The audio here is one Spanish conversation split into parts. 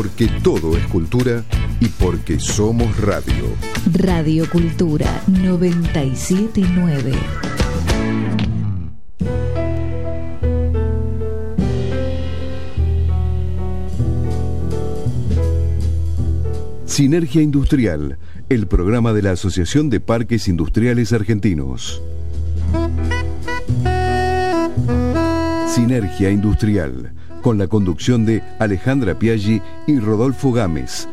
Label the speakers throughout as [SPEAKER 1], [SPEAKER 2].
[SPEAKER 1] porque todo es cultura y porque somos radio.
[SPEAKER 2] Radio Cultura 979.
[SPEAKER 1] Sinergia Industrial, el programa de la Asociación de Parques Industriales Argentinos. Sinergia Industrial, con la conducción de Alejandra Piaggi y Rodolfo Gámez.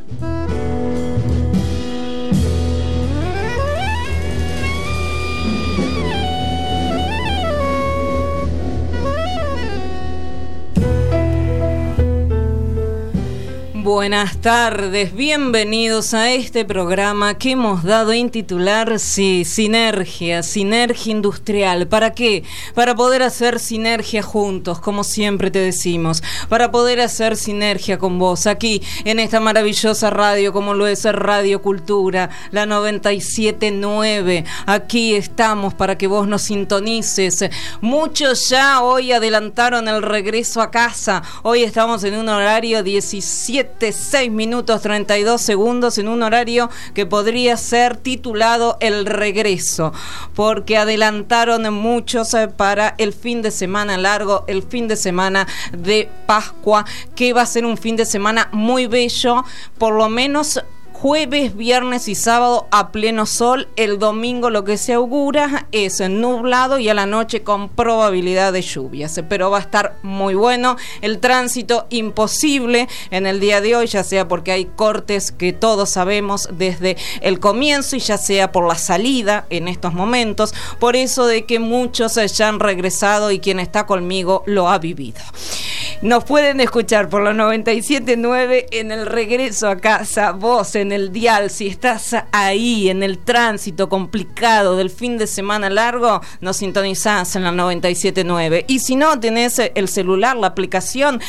[SPEAKER 3] Buenas tardes, bienvenidos a este programa que hemos dado en titular Sinergia Industrial. ¿Para qué? Para poder hacer sinergia juntos, como siempre te decimos, para poder hacer sinergia con vos, aquí en esta maravillosa radio, como lo es Radio Cultura, la 979. Aquí estamos para que vos nos sintonices. Muchos ya hoy adelantaron el regreso a casa. Hoy estamos en un horario 6 minutos 32 segundos, en un horario que podría ser titulado El Regreso, porque adelantaron muchos para el fin de semana largo, el fin de semana de Pascua, que va a ser un fin de semana muy bello, por lo menos jueves, viernes y sábado a pleno sol. El domingo lo que se augura es nublado y a la noche con probabilidad de lluvias, pero va a estar muy bueno. El tránsito imposible en el día de hoy, ya sea porque hay cortes que todos sabemos desde el comienzo y ya sea por la salida en estos momentos, por eso de que muchos ya han regresado y quien está conmigo lo ha vivido. Nos pueden escuchar por los 97.9 en el regreso a casa, vos en el dial, si estás ahí en el tránsito complicado del fin de semana largo, nos sintonizás en la 97.9. Y si no, tenés el celular, la aplicación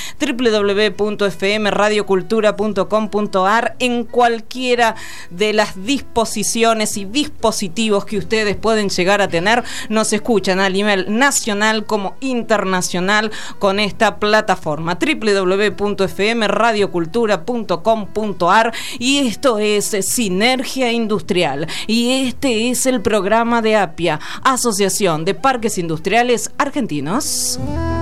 [SPEAKER 3] www.fmradiocultura.com.ar, en cualquiera de las disposiciones y dispositivos que ustedes pueden llegar a tener, nos escuchan a nivel nacional como internacional con esta plataforma www.fmradiocultura.com.ar. y esto es Sinergia Industrial y este es el programa de APIA, Asociación de Parques Industriales Argentinos.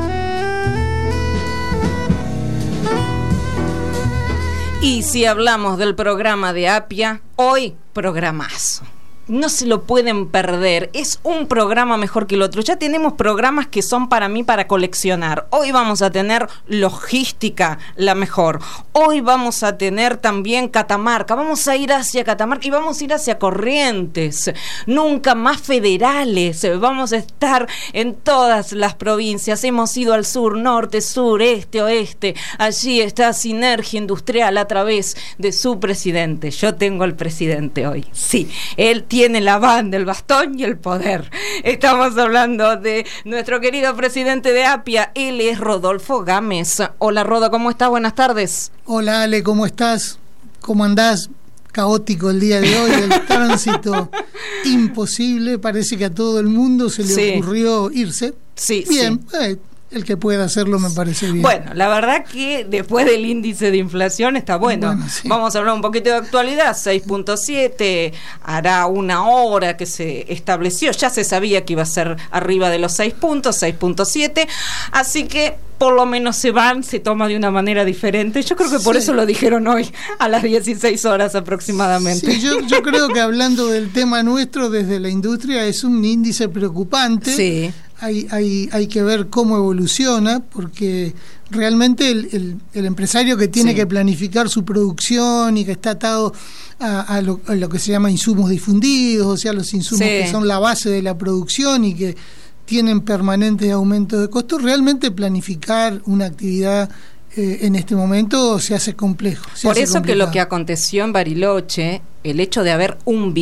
[SPEAKER 3] Y si hablamos del programa de APIA, hoy programazo. No se lo pueden perder, es un programa mejor que el otro. Ya tenemos programas que son para mí para coleccionar. Hoy vamos a tener logística, la mejor. Hoy vamos a tener también Catamarca. Vamos a ir hacia Catamarca y vamos a ir hacia Corrientes. Nunca más federales. Vamos a estar en todas las provincias. Hemos ido al sur, norte, sur, este, oeste. Allí está Sinergia Industrial a través de su presidente. Yo tengo al presidente hoy. Sí, él tiene la banda, el bastón y el poder. Estamos hablando de nuestro querido presidente de APIA, él es Rodolfo Gámez. Hola Rodo, ¿cómo estás? Buenas tardes.
[SPEAKER 4] Hola Ale, ¿cómo estás? ¿Cómo andás? Caótico el día de hoy, el tránsito imposible, parece que a todo el mundo se le ocurrió irse.
[SPEAKER 3] Sí,
[SPEAKER 4] bien,
[SPEAKER 3] sí.
[SPEAKER 4] El que pueda hacerlo me parece bien.
[SPEAKER 3] Bueno, la verdad que después del índice de inflación está bueno. Sí. Vamos a hablar un poquito de actualidad. 6.7, hará una hora que se estableció. Ya se sabía que iba a ser arriba de los 6 puntos, 6.7. Así que por lo menos se toma de una manera diferente. Yo creo que por eso lo dijeron hoy a las 16 horas aproximadamente.
[SPEAKER 4] Sí, yo creo que hablando del tema nuestro desde la industria es un índice preocupante.
[SPEAKER 3] Sí.
[SPEAKER 4] Hay que ver cómo evoluciona, porque realmente el empresario que tiene que planificar su producción y que está atado a lo que se llama insumos difundidos, o sea, los insumos que son la base de la producción y que tienen permanentes aumentos de costos, realmente planificar una actividad en este momento se hace complejo.
[SPEAKER 3] Por eso que lo que aconteció en Bariloche, el hecho de haber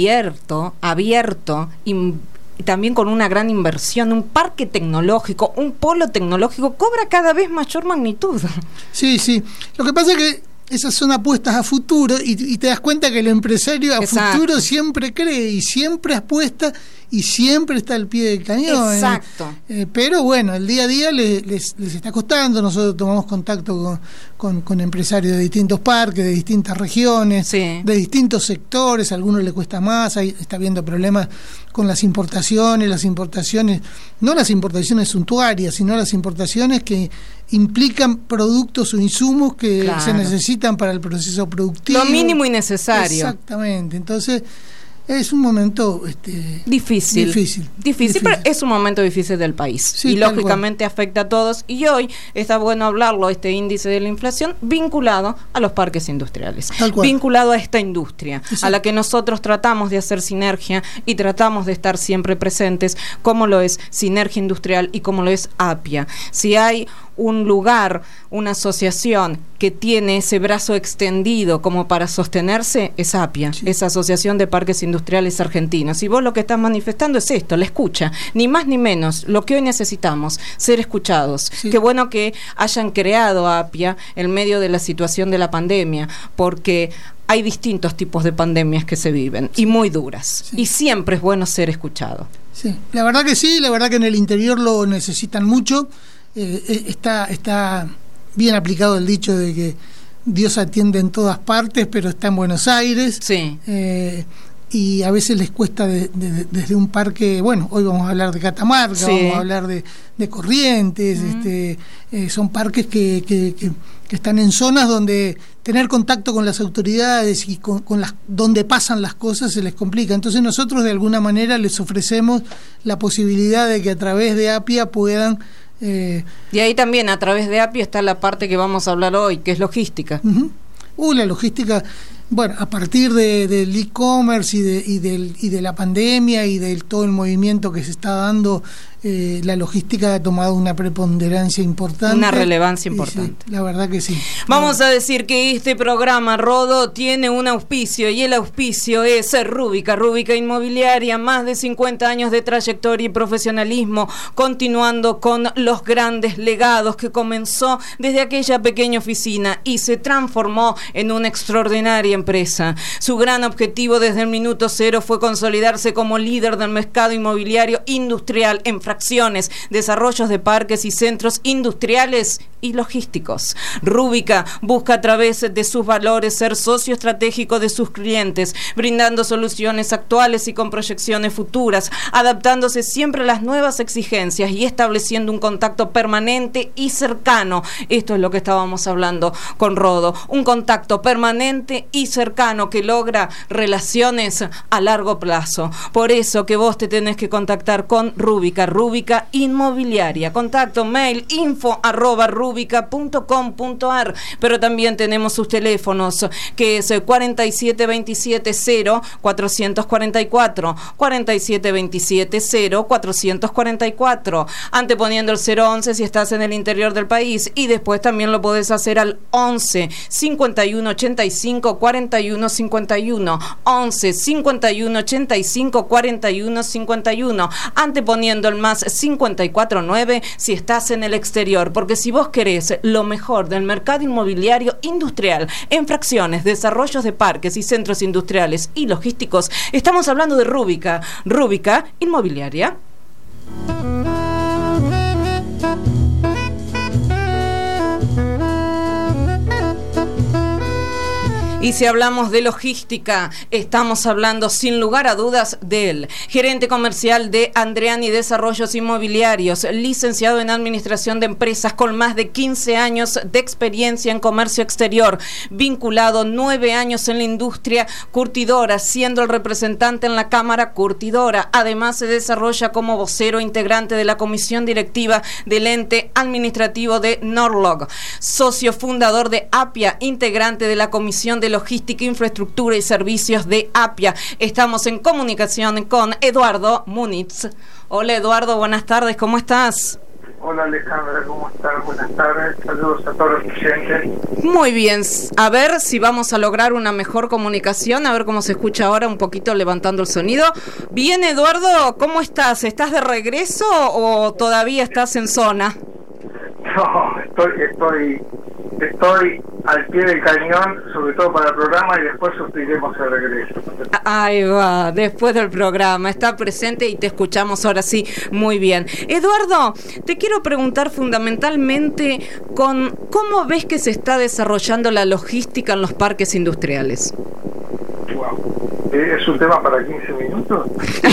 [SPEAKER 3] abierto y también con una gran inversión, un parque tecnológico, un polo tecnológico, cobra cada vez mayor magnitud.
[SPEAKER 4] Sí. Lo que pasa es que esas son apuestas a futuro y te das cuenta que el empresario a
[SPEAKER 3] Exacto.
[SPEAKER 4] futuro siempre cree y siempre apuesta y siempre está al pie del cañón.
[SPEAKER 3] Exacto.
[SPEAKER 4] Pero bueno, el día a día les está costando. Nosotros tomamos contacto con empresarios de distintos parques, de distintas regiones,
[SPEAKER 3] Sí.
[SPEAKER 4] de distintos sectores. A algunos les cuesta más, está habiendo problemas con las importaciones, no las importaciones suntuarias, sino las importaciones que implican productos o insumos que
[SPEAKER 3] Claro.
[SPEAKER 4] se necesitan para el proceso productivo.
[SPEAKER 3] Lo mínimo y necesario.
[SPEAKER 4] Exactamente. Entonces, es un momento
[SPEAKER 3] Difícil, pero es un momento difícil del país,
[SPEAKER 4] Sí,
[SPEAKER 3] y
[SPEAKER 4] tal
[SPEAKER 3] lógicamente afecta a todos, y hoy está bueno hablarlo, este índice de la inflación vinculado a los parques industriales,
[SPEAKER 4] Tal cual.
[SPEAKER 3] vinculado a esta industria,
[SPEAKER 4] Exacto.
[SPEAKER 3] a la que nosotros tratamos de hacer sinergia y tratamos de estar siempre presentes, como lo es Sinergia Industrial y como lo es APIA. Si hay un lugar, una asociación que tiene ese brazo extendido como para sostenerse, es APIA,
[SPEAKER 4] Sí.
[SPEAKER 3] esa Asociación de Parques Industriales Argentinos. Y vos lo que estás manifestando es esto, la escucha, ni más ni menos, lo que hoy necesitamos, ser escuchados.
[SPEAKER 4] Sí.
[SPEAKER 3] Qué bueno que hayan creado APIA en medio de la situación de la pandemia, porque hay distintos tipos de pandemias que se viven, y muy duras,
[SPEAKER 4] Sí.
[SPEAKER 3] y siempre es bueno ser escuchado.
[SPEAKER 4] Sí, la verdad que sí, la verdad que en el interior lo necesitan mucho. Está bien aplicado el dicho de que Dios atiende en todas partes, pero está en Buenos Aires.
[SPEAKER 3] Sí.
[SPEAKER 4] Y a veces les cuesta desde un parque, bueno, hoy vamos a hablar de Catamarca,
[SPEAKER 3] Sí.
[SPEAKER 4] vamos a hablar de Corrientes, son parques que están en zonas donde tener contacto con las autoridades y con donde pasan las cosas se les complica. Entonces nosotros de alguna manera les ofrecemos la posibilidad de que a través de APIA puedan...
[SPEAKER 3] Y ahí también a través de APIA está la parte que vamos a hablar hoy, que es logística.
[SPEAKER 4] La logística, bueno, a partir del e-commerce y de la pandemia y de todo el movimiento que se está dando, la logística ha tomado una preponderancia importante.
[SPEAKER 3] Una relevancia importante.
[SPEAKER 4] Sí, la verdad que sí.
[SPEAKER 3] Vamos a decir que este programa, Rodo, tiene un auspicio, y el auspicio es Rúbica Inmobiliaria, más de 50 años de trayectoria y profesionalismo, continuando con los grandes legados que comenzó desde aquella pequeña oficina y se transformó en una extraordinaria empresa. Su gran objetivo desde el minuto cero fue consolidarse como líder del mercado inmobiliario industrial en fracciones, desarrollos de parques y centros industriales y logísticos. Rúbica busca a través de sus valores ser socio estratégico de sus clientes, brindando soluciones actuales y con proyecciones futuras, adaptándose siempre a las nuevas exigencias y estableciendo un contacto permanente y cercano. Esto es lo que estábamos hablando con Rodo, un contacto permanente y cercano que logra relaciones a largo plazo. Por eso que vos te tenés que contactar con Rúbica Inmobiliaria. Contacto, mail, info@rubica.com.ar, pero también tenemos sus teléfonos, que es 4727-0444, 4727-0444, anteponiendo el 011 si estás en el interior del país, y después también lo podés hacer al 11 51 85 41 51, 11 51 85 41 51, anteponiendo el más 549 si estás en el exterior, porque si vos querés lo mejor del mercado inmobiliario industrial en fracciones, desarrollos de parques y centros industriales y logísticos, estamos hablando de Rúbica Inmobiliaria. Y si hablamos de logística, estamos hablando sin lugar a dudas del gerente comercial de Andreani Desarrollos Inmobiliarios, licenciado en Administración de Empresas con más de 15 años de experiencia en comercio exterior, vinculado 9 años en la industria curtidora, siendo el representante en la Cámara Curtidora. Además, se desarrolla como vocero integrante de la comisión directiva del ente administrativo de Norlog, socio fundador de APIA, integrante de la comisión de Logística, Infraestructura y Servicios de APIA. Estamos en comunicación con Eduardo Múnitz. Hola Eduardo, buenas tardes, ¿cómo estás?
[SPEAKER 5] Hola Alejandra, ¿cómo estás? Buenas tardes, saludos a todos los presentes.
[SPEAKER 3] Muy bien, a ver si vamos a lograr una mejor comunicación, a ver cómo se escucha ahora, un poquito levantando el sonido. Bien Eduardo, ¿cómo estás? ¿Estás de regreso o todavía estás en zona?
[SPEAKER 5] No, estoy al pie del cañón, sobre todo para el programa, y después sufriremos el regreso.
[SPEAKER 3] Ahí va, después del programa, está presente y te escuchamos ahora sí muy bien. Eduardo, te quiero preguntar fundamentalmente ¿cómo ves que se está desarrollando la logística en los parques industriales?
[SPEAKER 5] Wow. ¿Es un tema para 15 minutos?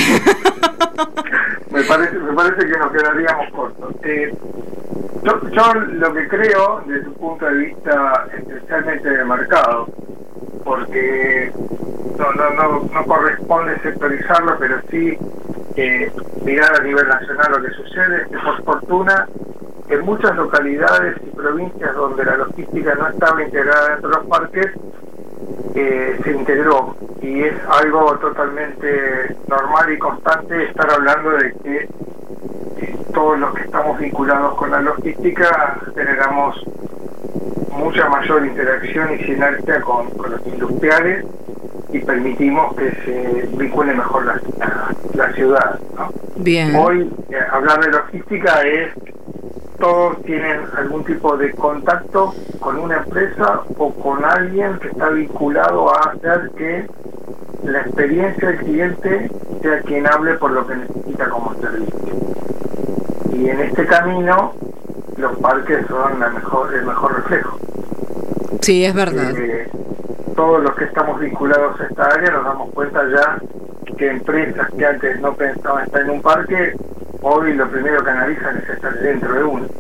[SPEAKER 5] me parece que nos quedaríamos cortos. Yo lo que creo, desde un punto de vista especialmente de mercado, porque no corresponde sectorizarlo, pero sí mirar a nivel nacional lo que sucede, que por fortuna en muchas localidades y provincias donde la logística no estaba integrada dentro de los parques, se integró, y es algo totalmente normal y constante estar hablando de que todos los que estamos vinculados con la logística generamos mucha mayor interacción y sinergia con los industriales y permitimos que se vincule mejor la ciudad, ¿no?
[SPEAKER 3] Bien.
[SPEAKER 5] Hoy hablar de logística es todos tienen algún tipo de contacto con una empresa o con alguien que está vinculado a hacer que la experiencia del cliente sea quien hable por lo que necesita como servicio. Y en este camino los parques son el mejor reflejo.
[SPEAKER 3] Sí, es verdad.
[SPEAKER 5] Todos los que estamos vinculados a esta área nos damos cuenta ya que empresas que antes no pensaban estar en un parque, hoy lo primero que analizan es estar dentro de uno.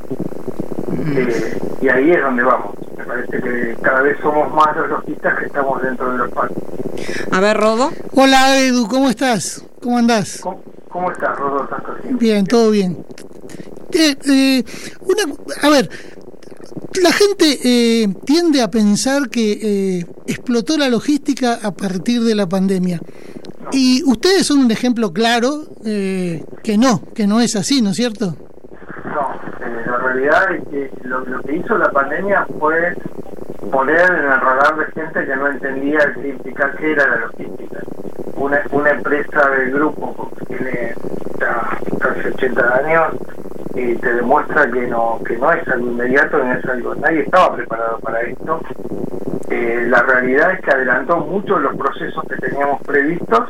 [SPEAKER 5] Y ahí es donde vamos. Me parece que cada vez somos más los logistas que estamos dentro de los parques.
[SPEAKER 3] A ver, Rodo.
[SPEAKER 4] Hola, Edu, ¿cómo estás? ¿Cómo andás?
[SPEAKER 5] ¿Cómo estás, Rodo?
[SPEAKER 4] Bien, todo bien. A ver, la gente tiende a pensar que explotó la logística a partir de la pandemia. No. Y ustedes son un ejemplo claro que no es así, ¿no es cierto?
[SPEAKER 5] No, la realidad es que lo que hizo la pandemia fue poner en el radar de gente que no entendía qué era la logística. Una empresa del grupo que tiene ya casi 80 años te demuestra que no es algo inmediato, no es algo, nadie estaba preparado para esto. La realidad es que adelantó mucho los procesos que teníamos previstos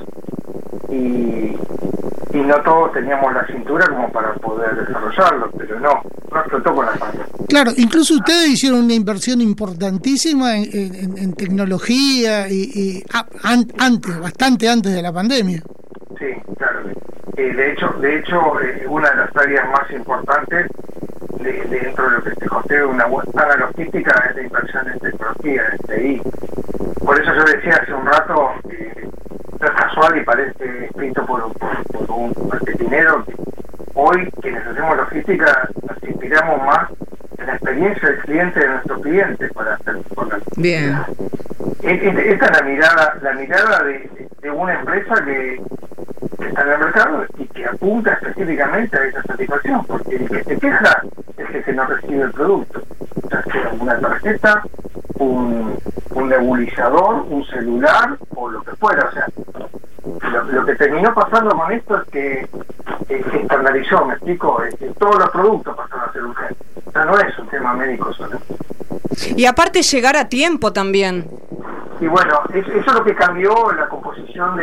[SPEAKER 5] y no todos teníamos la cintura como para poder desarrollarlo, pero no explotó con la pandemia.
[SPEAKER 4] Claro, incluso ustedes hicieron una inversión importantísima en tecnología y bastante antes de la pandemia.
[SPEAKER 5] Sí, claro. De hecho, una de las áreas más importantes dentro de lo que se considera una buena logística es la inversión en tecnología, en TI. Por eso yo decía hace un rato, no es casual y parece escrito por un marketinero, que hoy quienes hacemos logística nos inspiramos más en la experiencia del cliente de nuestros clientes para hacer con la logística.
[SPEAKER 3] Bien.
[SPEAKER 5] Esta es la mirada de una empresa que está en el mercado y que apunta específicamente a esa satisfacción, porque el que se queja es que no recibe el producto, ya sea una tarjeta, un nebulizador, un celular o lo que fuera. O sea, lo que terminó pasando con esto es que externalizó, me explico, es que todos los productos pasaron a ser urgentes. O sea, no es un tema médico solo.
[SPEAKER 3] Y aparte llegar a tiempo también.
[SPEAKER 5] Y bueno, eso es lo que cambió la composición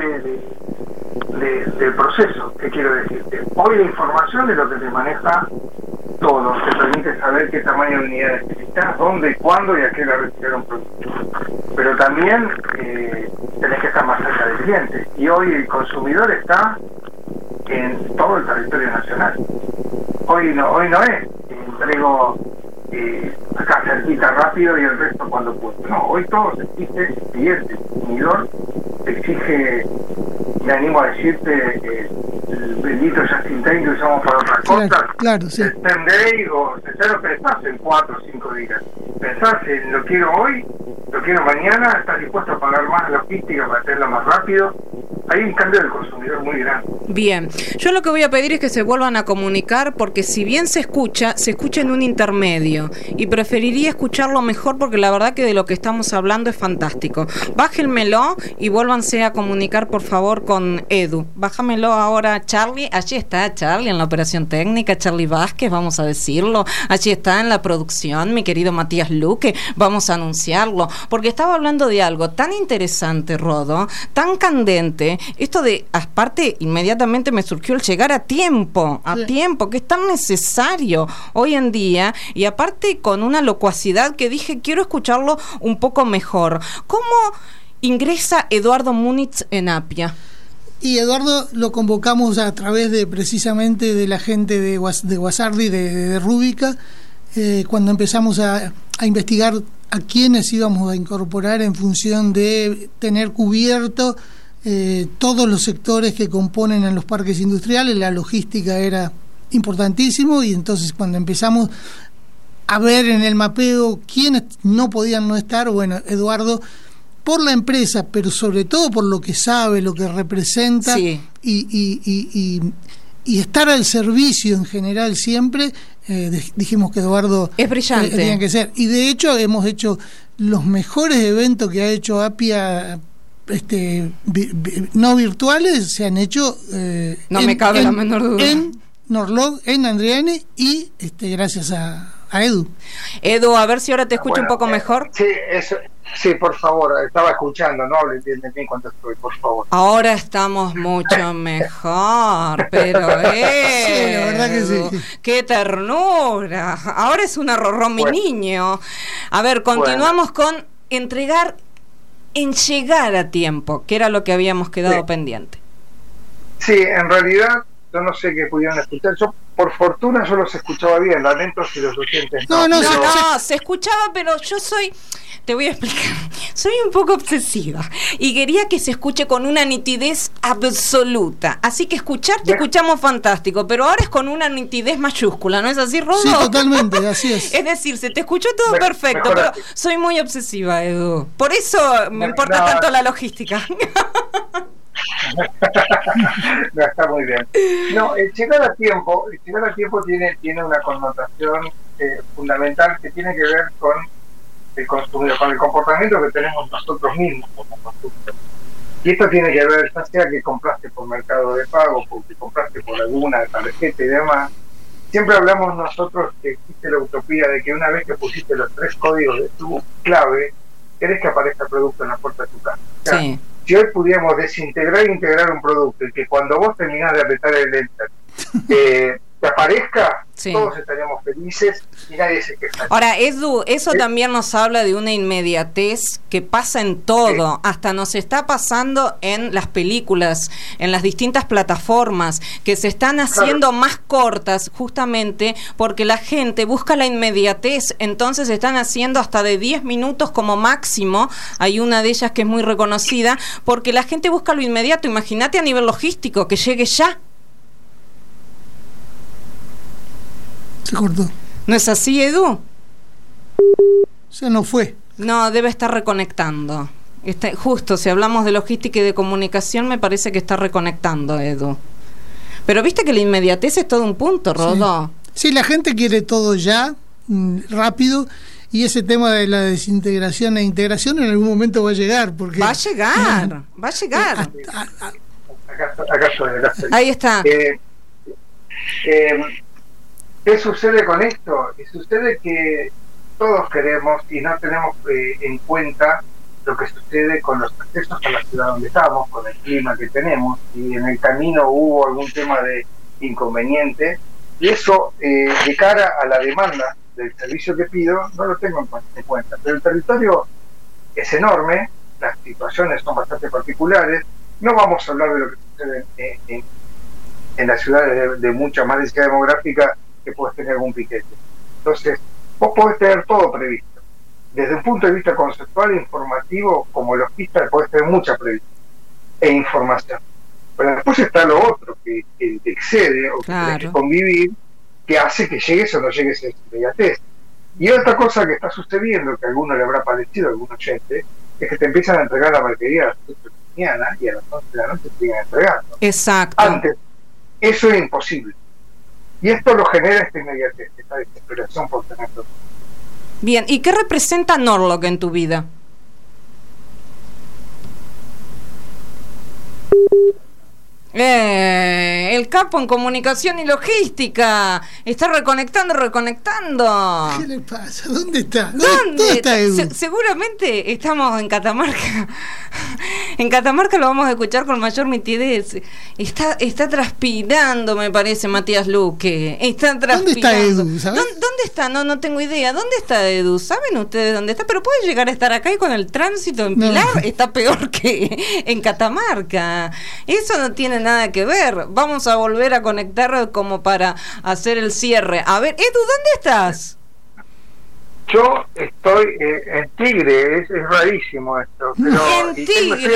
[SPEAKER 5] del proceso. ¿Qué quiero decirte? Hoy la información es lo que te maneja todo, te permite saber qué tamaño de unidad necesitas, dónde, cuándo y a qué la retiraron producto. Pero también tenés que estar más cerca del cliente. Y hoy el consumidor está en todo el territorio nacional. Hoy no es entrego acá cerquita rápido y el resto cuando puedo. No, hoy todo se exige, el cliente, el consumidor exige, me animo a decirte, el bendito Just-in Time que usamos para otras cosas,
[SPEAKER 4] claro, sí.
[SPEAKER 5] El 10 day o ya lo pensás en 4 o 5 días. Pensás en lo quiero hoy, lo quiero mañana, estás dispuesto a pagar más logística para hacerlo más rápido. Hay un cambio del consumidor muy grande.
[SPEAKER 3] Bien, yo lo que voy a pedir es que se vuelvan a comunicar, porque si bien se escucha en un intermedio, y preferiría escucharlo mejor porque la verdad que de lo que estamos hablando es fantástico. Bájenmelo y vuélvanse a comunicar por favor con Edu. Bájamelo ahora, Charlie. Allí está Charlie en la operación técnica, Charlie Vázquez, vamos a decirlo. Allí está en la producción mi querido Matías Luque, vamos a anunciarlo, porque estaba hablando de algo tan interesante, Rodo, tan candente, esto de, aparte, inmediatamente me surgió el llegar a tiempo, que es tan necesario hoy en día, y aparte con una locuacidad que dije, quiero escucharlo un poco mejor. ¿Cómo ingresa Eduardo Múnich en Appia?
[SPEAKER 4] Y Eduardo lo convocamos a través de precisamente de la gente de Guasardi, de Rúbica, cuando empezamos a investigar a quiénes íbamos a incorporar en función de tener cubierto todos los sectores que componen en los parques industriales. La logística era importantísimo, y entonces cuando empezamos a ver en el mapeo quiénes no podían no estar, bueno, Eduardo, por la empresa, pero sobre todo por lo que sabe, lo que representa, sí, y estar al servicio en general siempre, dijimos que Eduardo
[SPEAKER 3] es brillante,
[SPEAKER 4] tenía que ser. Y de hecho hemos hecho los mejores eventos que ha hecho Appia, no virtuales, se han hecho
[SPEAKER 3] no me cabe la menor duda
[SPEAKER 4] en Norlog, en Andriani, y gracias a Edu.
[SPEAKER 3] Edu, a ver si ahora te escucho un poco mejor.
[SPEAKER 5] Sí, eso, sí, por favor, estaba escuchando, no hable de mí cuando estoy, por favor.
[SPEAKER 3] Ahora estamos mucho mejor, pero
[SPEAKER 4] sí, la verdad que sí.
[SPEAKER 3] ¡Qué ternura! Ahora es un arrorrón, mi niño. A ver, continuamos con entregar en llegar a tiempo, que era lo que habíamos quedado pendiente.
[SPEAKER 5] Sí, en realidad, yo no sé qué pudieron escuchar. Yo, por fortuna, yo los escuchaba bien. Lamento si los oyentes
[SPEAKER 4] no,
[SPEAKER 3] se escuchaba, pero yo te voy a explicar, soy un poco obsesiva y quería que se escuche con una nitidez absoluta. Así que escucharte escuchamos fantástico, pero ahora es con una nitidez mayúscula, ¿no es así, Rodo?
[SPEAKER 4] Sí, totalmente, así es.
[SPEAKER 3] Es decir, se te escuchó todo perfecto, pero soy muy obsesiva, Edu. Por eso me importa tanto la logística.
[SPEAKER 5] No, está muy bien. No, el llegar a tiempo tiene una connotación fundamental que tiene que ver con el consumidor, con el comportamiento que tenemos nosotros mismos como consumidores. Y esto tiene que ver, ya sea que compraste por Mercado de Pago, porque compraste por alguna tarjeta y demás. Siempre hablamos nosotros que existe la utopía de que una vez que pusiste los 3 códigos de tu clave, querés que aparezca el producto en la puerta de tu casa. O sea,
[SPEAKER 3] sí.
[SPEAKER 5] Si hoy pudiéramos desintegrar e integrar un producto y que cuando vos terminás de apretar el enter te aparezca, sí, todos estaríamos felices y nadie se queja.
[SPEAKER 3] Ahora, Edu, eso también nos habla de una inmediatez que pasa en todo, sí, hasta nos está pasando en las películas, en las distintas plataformas, que se están haciendo más cortas justamente porque la gente busca la inmediatez, entonces se están haciendo hasta de 10 minutos como máximo. Hay una de ellas que es muy reconocida, porque la gente busca lo inmediato. Imagínate a nivel logístico, que llegue ya.
[SPEAKER 4] Se cortó.
[SPEAKER 3] ¿No es así, Edu?
[SPEAKER 4] Se nos fue.
[SPEAKER 3] No, debe estar reconectando. Justo, si hablamos de logística y de comunicación, me parece que está reconectando, Edu. Pero viste que la inmediatez es todo un punto, Rodo.
[SPEAKER 4] Sí, la gente quiere todo ya, rápido, y ese tema de la desintegración e integración en algún momento va a llegar. Porque
[SPEAKER 3] va a llegar.
[SPEAKER 5] Acá estoy.
[SPEAKER 3] Ahí está.
[SPEAKER 5] ¿Qué sucede con esto? Sucede que todos queremos y no tenemos en cuenta lo que sucede con los accesos a la ciudad donde estamos, con el clima que tenemos, y en el camino hubo algún tema de inconveniente, y eso de cara a la demanda del servicio que pido no lo tengo en cuenta. Pero el territorio es enorme, las situaciones son bastante particulares, no vamos a hablar de lo que sucede en las ciudades de mucha más densidad demográfica, que puedes tener algún piquete. Entonces, vos podés tener todo previsto. Desde un punto de vista conceptual e informativo, como logista, podés tener mucha previsión e información. Pero después está lo otro, que te excede o que tenés que convivir, que hace que llegues o no llegues a esa inmediatez. Y otra cosa que está sucediendo, que a alguno le habrá parecido, a algún oyente, es que te empiezan a entregar la mercadería mañana y a las 11 de la noche siguen entregando.
[SPEAKER 3] Exacto.
[SPEAKER 5] Antes, eso es imposible. Y esto lo genera esta inmediatez, esta desesperación por tener todo.
[SPEAKER 3] Bien, ¿y qué representa Norlog en tu vida? El capo en comunicación y logística está reconectando.
[SPEAKER 4] ¿Qué le pasa? ¿Dónde está?
[SPEAKER 3] ¿Dónde
[SPEAKER 4] está Edu?
[SPEAKER 3] Seguramente estamos en Catamarca. En Catamarca lo vamos a escuchar con mayor nitidez. Está transpirando, me parece, Matías Luque. Está transpirando.
[SPEAKER 4] ¿Dónde está Edu? ¿Sabes?
[SPEAKER 3] ¿Dónde está? No tengo idea. ¿Dónde está Edu? ¿Saben ustedes dónde está? Pero puede llegar a estar acá y con el tránsito en Pilar está peor que en Catamarca. Eso no tiene nada que ver. Vamos a volver a conectar como para hacer el cierre. A ver, Edu, ¿dónde estás?
[SPEAKER 5] Yo estoy en Tigre, es rarísimo esto, pero
[SPEAKER 3] en Tigre.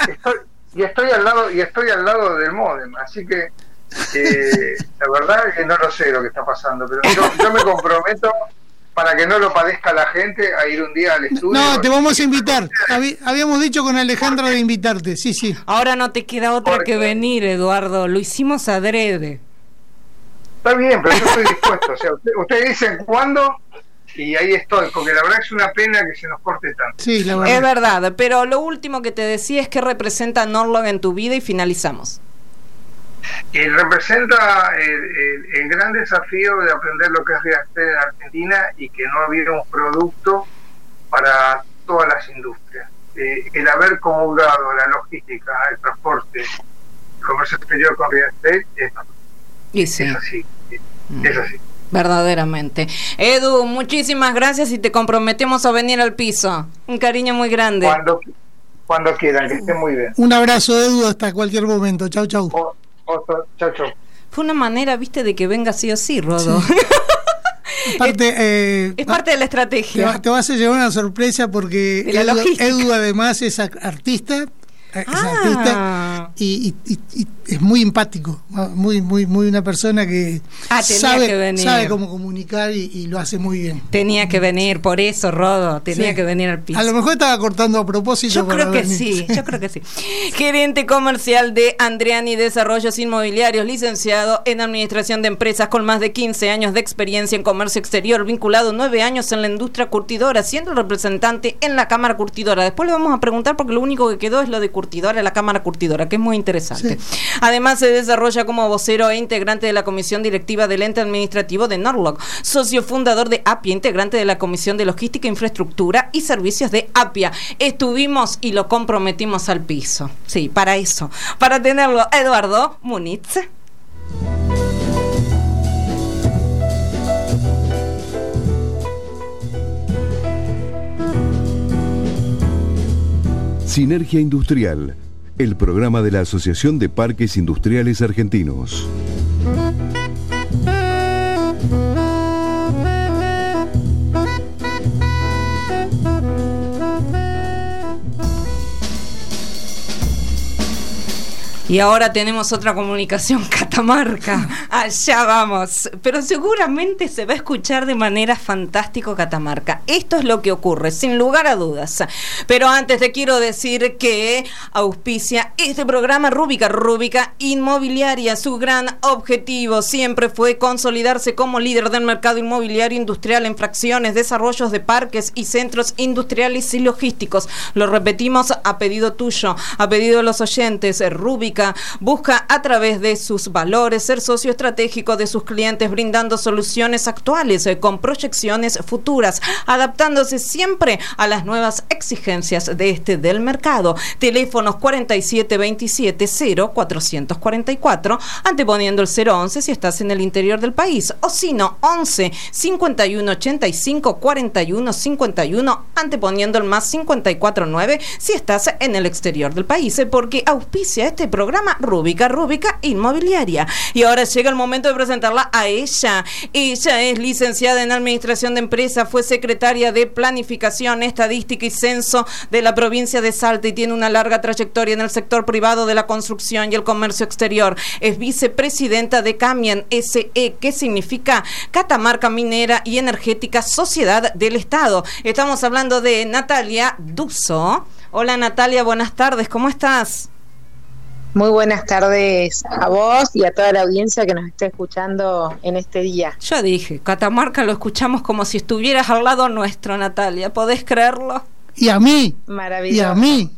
[SPEAKER 5] Estoy al lado del módem, así que la verdad es que no lo sé lo que está pasando, pero yo me comprometo, para que no lo padezca la gente, a ir un día al estudio.
[SPEAKER 4] No, te vamos a invitar. Habíamos dicho con Alejandra de invitarte, sí.
[SPEAKER 3] Ahora no te queda otra que venir, Eduardo. Lo hicimos adrede.
[SPEAKER 5] Está bien, pero yo estoy dispuesto. O sea, ustedes dicen cuándo y ahí estoy, porque la verdad es una pena que se nos corte tanto.
[SPEAKER 4] Sí, la verdad.
[SPEAKER 3] Es verdad, pero lo último que te decía es qué representa Norlog en tu vida y finalizamos.
[SPEAKER 5] Representa el gran desafío de aprender lo que es reactor en Argentina y que no había un producto para todas las industrias. El haber comodado la logística, el transporte, el comercio exterior con real estate es así. Es así.
[SPEAKER 3] Verdaderamente. Edu, muchísimas gracias y te comprometemos a venir al piso. Un cariño muy grande.
[SPEAKER 5] Cuando quieran, que estén muy bien.
[SPEAKER 4] Un abrazo, Edu, hasta cualquier momento. Chau.
[SPEAKER 5] Chau.
[SPEAKER 3] Fue una manera, viste, de que venga sí o sí, Rodo. Sí.
[SPEAKER 4] Es
[SPEAKER 3] parte de la estrategia.
[SPEAKER 4] Te vas a llevar una sorpresa porque Edu además es artista. Y es muy empático, muy una persona que sabe cómo comunicar y lo hace muy bien.
[SPEAKER 3] Tenía que venir, por eso, Rodo, tenía que venir al piso.
[SPEAKER 4] A lo mejor estaba cortando a propósito.
[SPEAKER 3] Yo creo que sí. Gerente comercial de Andriani Desarrollos Inmobiliarios, licenciado en Administración de Empresas con más de 15 años de experiencia en comercio exterior, vinculado 9 años en la industria curtidora, siendo el representante en la Cámara Curtidora. Después le vamos a preguntar porque lo único que quedó es lo de curtidora, la Cámara Curtidora, que es muy interesante. Sí. Además, se desarrolla como vocero e integrante de la comisión directiva del ente administrativo de Norlog, socio fundador de Appia, integrante de la comisión de logística, infraestructura y servicios de Appia. Estuvimos y lo comprometimos al piso. Sí, para eso, para tenerlo. Eduardo Muniz.
[SPEAKER 1] Sinergia Industrial, el programa de la Asociación de Parques Industriales Argentinos.
[SPEAKER 3] Y ahora tenemos otra comunicación, Catamarca. Allá vamos. Pero seguramente se va a escuchar de manera fantástica Catamarca. Esto es lo que ocurre, sin lugar a dudas. Pero antes te quiero decir que auspicia este programa Rúbica Inmobiliaria. Su gran objetivo siempre fue consolidarse como líder del mercado inmobiliario industrial en fracciones, desarrollos de parques y centros industriales y logísticos. Lo repetimos a pedido tuyo, a pedido de los oyentes. Rúbica busca a través de sus valores ser socio estratégico de sus clientes, brindando soluciones actuales con proyecciones futuras, adaptándose siempre a las nuevas exigencias del mercado. Teléfonos 4727-0444, anteponiendo el 011 si estás en el interior del país, o si no, 11 51 85 41 51, anteponiendo el más 549 si estás en el exterior del país, porque auspicia este programa Rúbica Inmobiliaria. Y ahora llega el momento de presentarla a ella. Ella es licenciada en Administración de Empresas, fue secretaria de Planificación, Estadística y Censo de la provincia de Salta y tiene una larga trayectoria en el sector privado de la construcción y el comercio exterior. Es vicepresidenta de Camien SE, que significa Catamarca Minera y Energética Sociedad del Estado. Estamos hablando de Natalia Dusso. Hola Natalia, buenas tardes, ¿cómo estás?
[SPEAKER 6] Muy buenas tardes a vos y a toda la audiencia que nos está escuchando en este día.
[SPEAKER 3] Yo dije, Catamarca lo escuchamos como si estuvieras al lado nuestro, Natalia, ¿podés creerlo?
[SPEAKER 4] Y a mí.
[SPEAKER 6] Maravilloso.
[SPEAKER 4] Y a mí.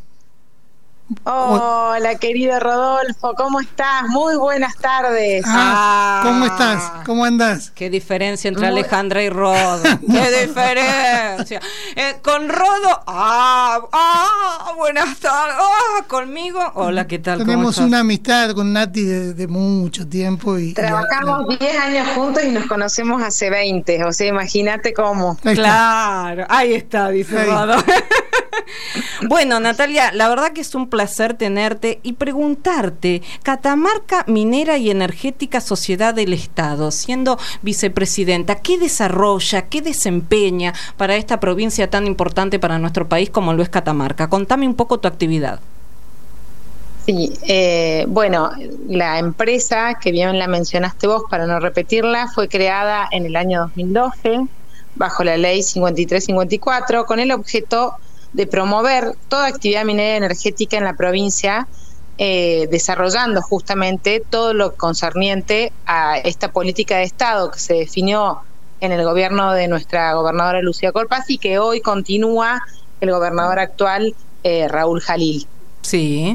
[SPEAKER 6] Hola, querido Rodolfo, ¿cómo estás? Muy buenas tardes.
[SPEAKER 4] ¿Cómo estás? ¿Cómo andás?
[SPEAKER 3] Qué diferencia entre Alejandra y Rodo. ¡Qué diferencia! Con Rodo, buenas tardes. Conmigo, hola, ¿qué tal?
[SPEAKER 4] Tenemos una amistad con Nati de mucho tiempo.
[SPEAKER 6] Trabajamos 10 años juntos y nos conocemos hace 20, o sea, imagínate cómo.
[SPEAKER 3] Claro, ahí está, dice Rodo. Bueno, Natalia, la verdad que es un placer tenerte y preguntarte, Catamarca Minera y Energética Sociedad del Estado, siendo vicepresidenta, ¿qué desarrolla, qué desempeña para esta provincia tan importante para nuestro país como lo es Catamarca? Contame un poco tu actividad.
[SPEAKER 6] Sí, bueno, la empresa, que bien la mencionaste vos para no repetirla, fue creada en el año 2012 bajo la ley 5354 con el objeto de promover toda actividad minera energética en la provincia, desarrollando justamente todo lo concerniente a esta política de Estado que se definió en el gobierno de nuestra gobernadora Lucía Corpaz y que hoy continúa el gobernador actual Raúl Jalil.
[SPEAKER 3] Sí.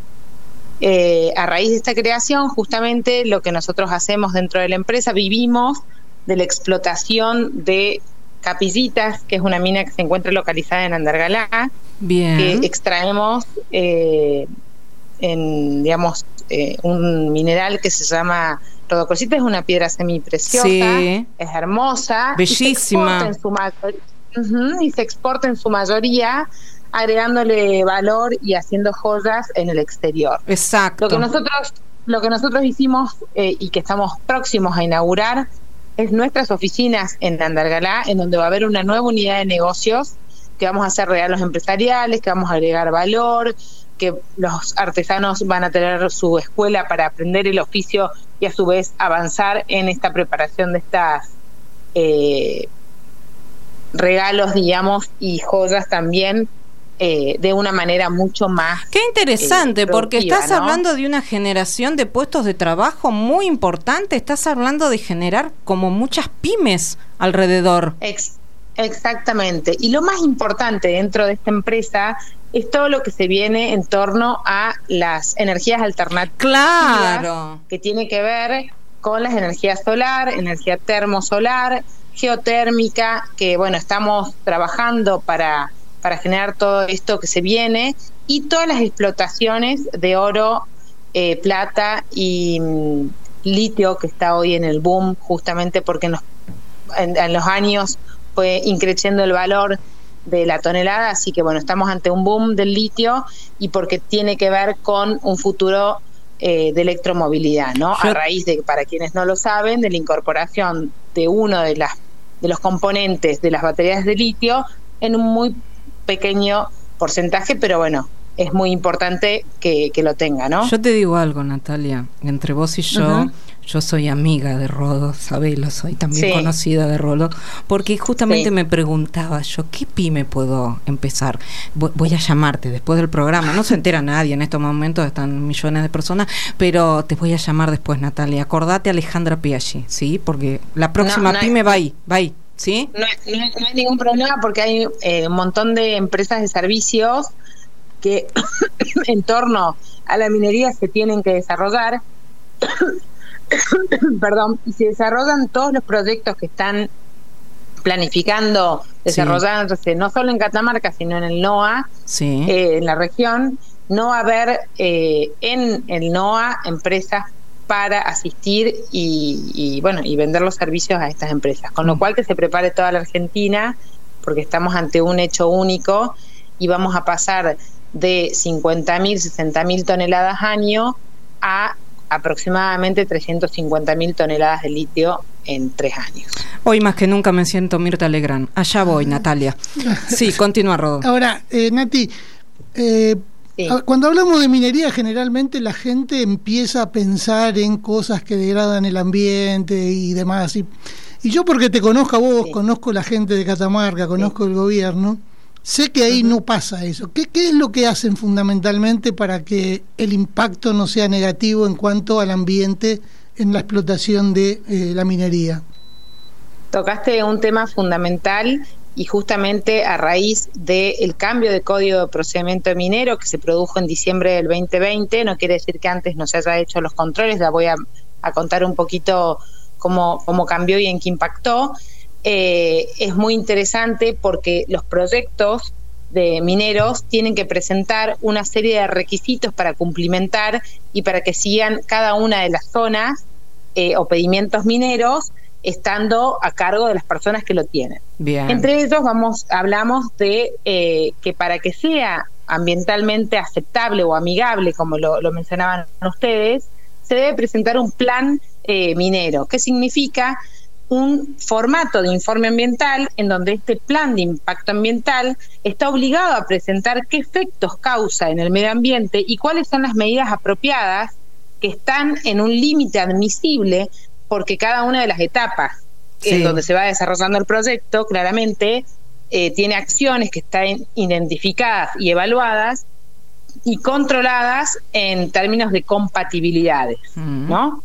[SPEAKER 6] A raíz de esta creación, justamente lo que nosotros hacemos dentro de la empresa, vivimos de la explotación de Capillitas, que es una mina que se encuentra localizada en Andalgalá.
[SPEAKER 3] Bien.
[SPEAKER 6] Que extraemos un mineral que se llama rodocrosita, es una piedra semipreciosa, sí. Es hermosa,
[SPEAKER 3] bellísima,
[SPEAKER 6] y se exporta en su mayoría, agregándole valor y haciendo joyas en el exterior.
[SPEAKER 3] Exacto.
[SPEAKER 6] Lo que nosotros hicimos y que estamos próximos a inaugurar es nuestras oficinas en Andalgalá, en donde va a haber una nueva unidad de negocios que vamos a hacer regalos empresariales, que vamos a agregar valor, que los artesanos van a tener su escuela para aprender el oficio y a su vez avanzar en esta preparación de estas regalos, digamos, y joyas también, de una manera mucho más.
[SPEAKER 3] Qué interesante, porque estás hablando de una generación de puestos de trabajo muy importante, estás hablando de generar como muchas pymes alrededor.
[SPEAKER 6] Exactamente, y lo más importante dentro de esta empresa es todo lo que se viene en torno a las energías alternativas.
[SPEAKER 3] Claro.
[SPEAKER 6] Que tiene que ver con las energías solar, energía termosolar, geotérmica, que bueno, estamos trabajando para generar todo esto que se viene, y todas las explotaciones de oro, plata y litio, que está hoy en el boom, justamente porque en los años fue increciendo el valor de la tonelada, así que bueno, estamos ante un boom del litio y porque tiene que ver con un futuro de electromovilidad, ¿no? A raíz de, para quienes no lo saben, de la incorporación de uno de los componentes de las baterías de litio en un muy pequeño porcentaje, pero bueno, es muy importante que lo tenga, ¿no?
[SPEAKER 3] Yo te digo algo, Natalia, entre vos y yo, yo soy amiga de Rodo, sabelo, soy también conocida de Rodo, porque justamente me preguntaba yo, ¿qué pyme puedo empezar? Voy a llamarte después del programa, no se entera nadie en estos momentos, están millones de personas, pero te voy a llamar después, Natalia, acordate Alejandra Piaggi, ¿sí? Porque la próxima pyme va ahí. ¿Sí?
[SPEAKER 6] No hay ningún problema porque hay un montón de empresas de servicios que en torno a la minería se tienen que desarrollar perdón, y se desarrollan todos los proyectos que están planificando desarrollándose no solo en Catamarca sino en el NOA, en la región. No va a haber en el NOA empresas para asistir y vender los servicios a estas empresas, con lo cual que se prepare toda la Argentina, porque estamos ante un hecho único y vamos a pasar de 50.000, 60.000 toneladas año a aproximadamente 350.000 toneladas de litio en 3 años.
[SPEAKER 3] Hoy más que nunca me siento Mirta Legrand. Allá voy, Natalia. Sí, continúa, Rodo.
[SPEAKER 4] Ahora, Nati, cuando hablamos de minería, generalmente la gente empieza a pensar en cosas que degradan el ambiente y demás. Y yo, porque te conozco a vos, conozco la gente de Catamarca, conozco el gobierno, Sé que ahí no pasa eso. ¿Qué es lo que hacen fundamentalmente para que el impacto no sea negativo en cuanto al ambiente en la explotación de la minería?
[SPEAKER 6] Tocaste un tema fundamental y justamente a raíz del cambio de código de procedimiento minero que se produjo en diciembre del 2020, no quiere decir que antes no se haya hecho los controles, la voy a contar un poquito cómo cambió y en qué impactó. Es muy interesante porque los proyectos de mineros tienen que presentar una serie de requisitos para cumplimentar y para que sigan cada una de las zonas o pedimientos mineros estando a cargo de las personas que lo tienen.
[SPEAKER 3] Bien.
[SPEAKER 6] Entre ellos hablamos de que para que sea ambientalmente aceptable o amigable, como lo mencionaban ustedes, se debe presentar un plan minero. ¿Qué significa? Un formato de informe ambiental en donde este plan de impacto ambiental está obligado a presentar qué efectos causa en el medio ambiente y cuáles son las medidas apropiadas que están en un límite admisible, porque cada una de las etapas en donde se va desarrollando el proyecto claramente tiene acciones que están identificadas y evaluadas y controladas en términos de compatibilidades, ¿no?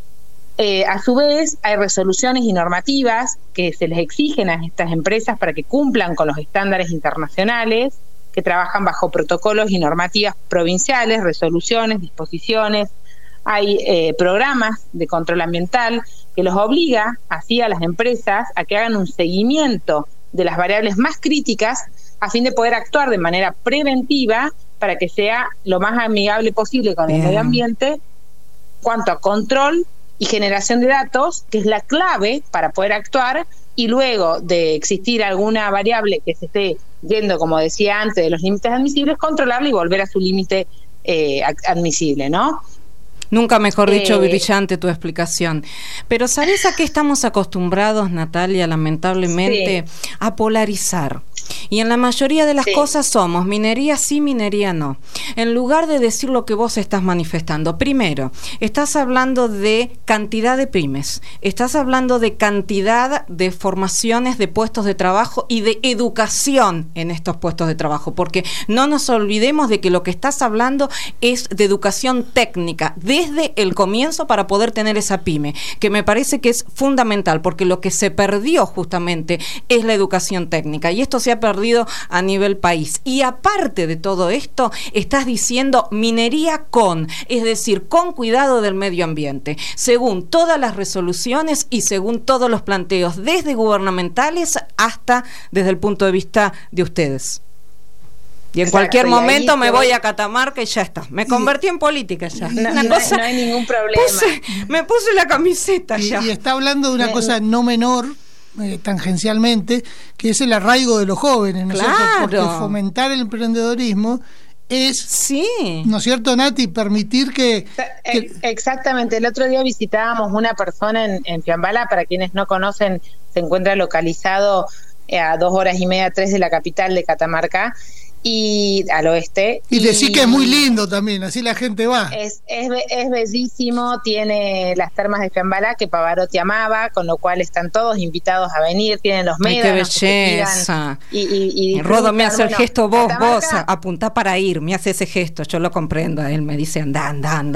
[SPEAKER 6] A su vez, hay resoluciones y normativas que se les exigen a estas empresas para que cumplan con los estándares internacionales, que trabajan bajo protocolos y normativas provinciales, resoluciones, disposiciones. Hay programas de control ambiental que los obliga así a las empresas a que hagan un seguimiento de las variables más críticas a fin de poder actuar de manera preventiva para que sea lo más amigable posible con el medio ambiente cuanto a control y generación de datos, que es la clave para poder actuar, y luego de existir alguna variable que se esté yendo, como decía antes, de los límites admisibles, controlarla y volver a su límite admisible, ¿no?
[SPEAKER 3] Nunca mejor dicho, brillante tu explicación. Pero ¿sabés a qué estamos acostumbrados, Natalia, lamentablemente? Sí. A polarizar. Y en la mayoría de las cosas somos minería sí, minería no. En lugar de decir lo que vos estás manifestando. Primero, estás hablando de cantidad de pymes, estás hablando de cantidad de formaciones de puestos de trabajo y de educación en estos puestos de trabajo, porque no nos olvidemos de que lo que estás hablando es de educación técnica desde el comienzo para poder tener esa pyme, que me parece que es fundamental, porque lo que se perdió justamente es la educación técnica, y esto se ha perdido a nivel país. Y aparte de todo esto, estás diciendo minería es decir, con cuidado del medio ambiente, según todas las resoluciones y según todos los planteos, desde gubernamentales hasta desde el punto de vista de ustedes. Y en cualquier momento me voy a Catamarca y ya está. Me convertí en política ya.
[SPEAKER 6] No hay ningún problema.
[SPEAKER 3] Me puse la camiseta ya.
[SPEAKER 4] Y está hablando de una cosa no menor, tangencialmente, que es el arraigo de los jóvenes, ¿no es cierto? Porque fomentar el emprendedorismo es, ¿no es cierto, Nati? Permitir que...
[SPEAKER 6] Exactamente. El otro día visitábamos una persona en Fiambala, para quienes no conocen, se encuentra localizado a 2 horas y media, 3 de la capital de Catamarca, y al oeste.
[SPEAKER 4] Y decir que es muy lindo también, así la gente va.
[SPEAKER 6] Es bellísimo, tiene las termas de Fiambala que Pavarotti amaba, con lo cual están todos invitados a venir, tienen los médanos.
[SPEAKER 3] ¡Qué belleza! Y Rodo me hace el gesto, vos apuntá para ir, me hace ese gesto, yo lo comprendo, él me dice anda.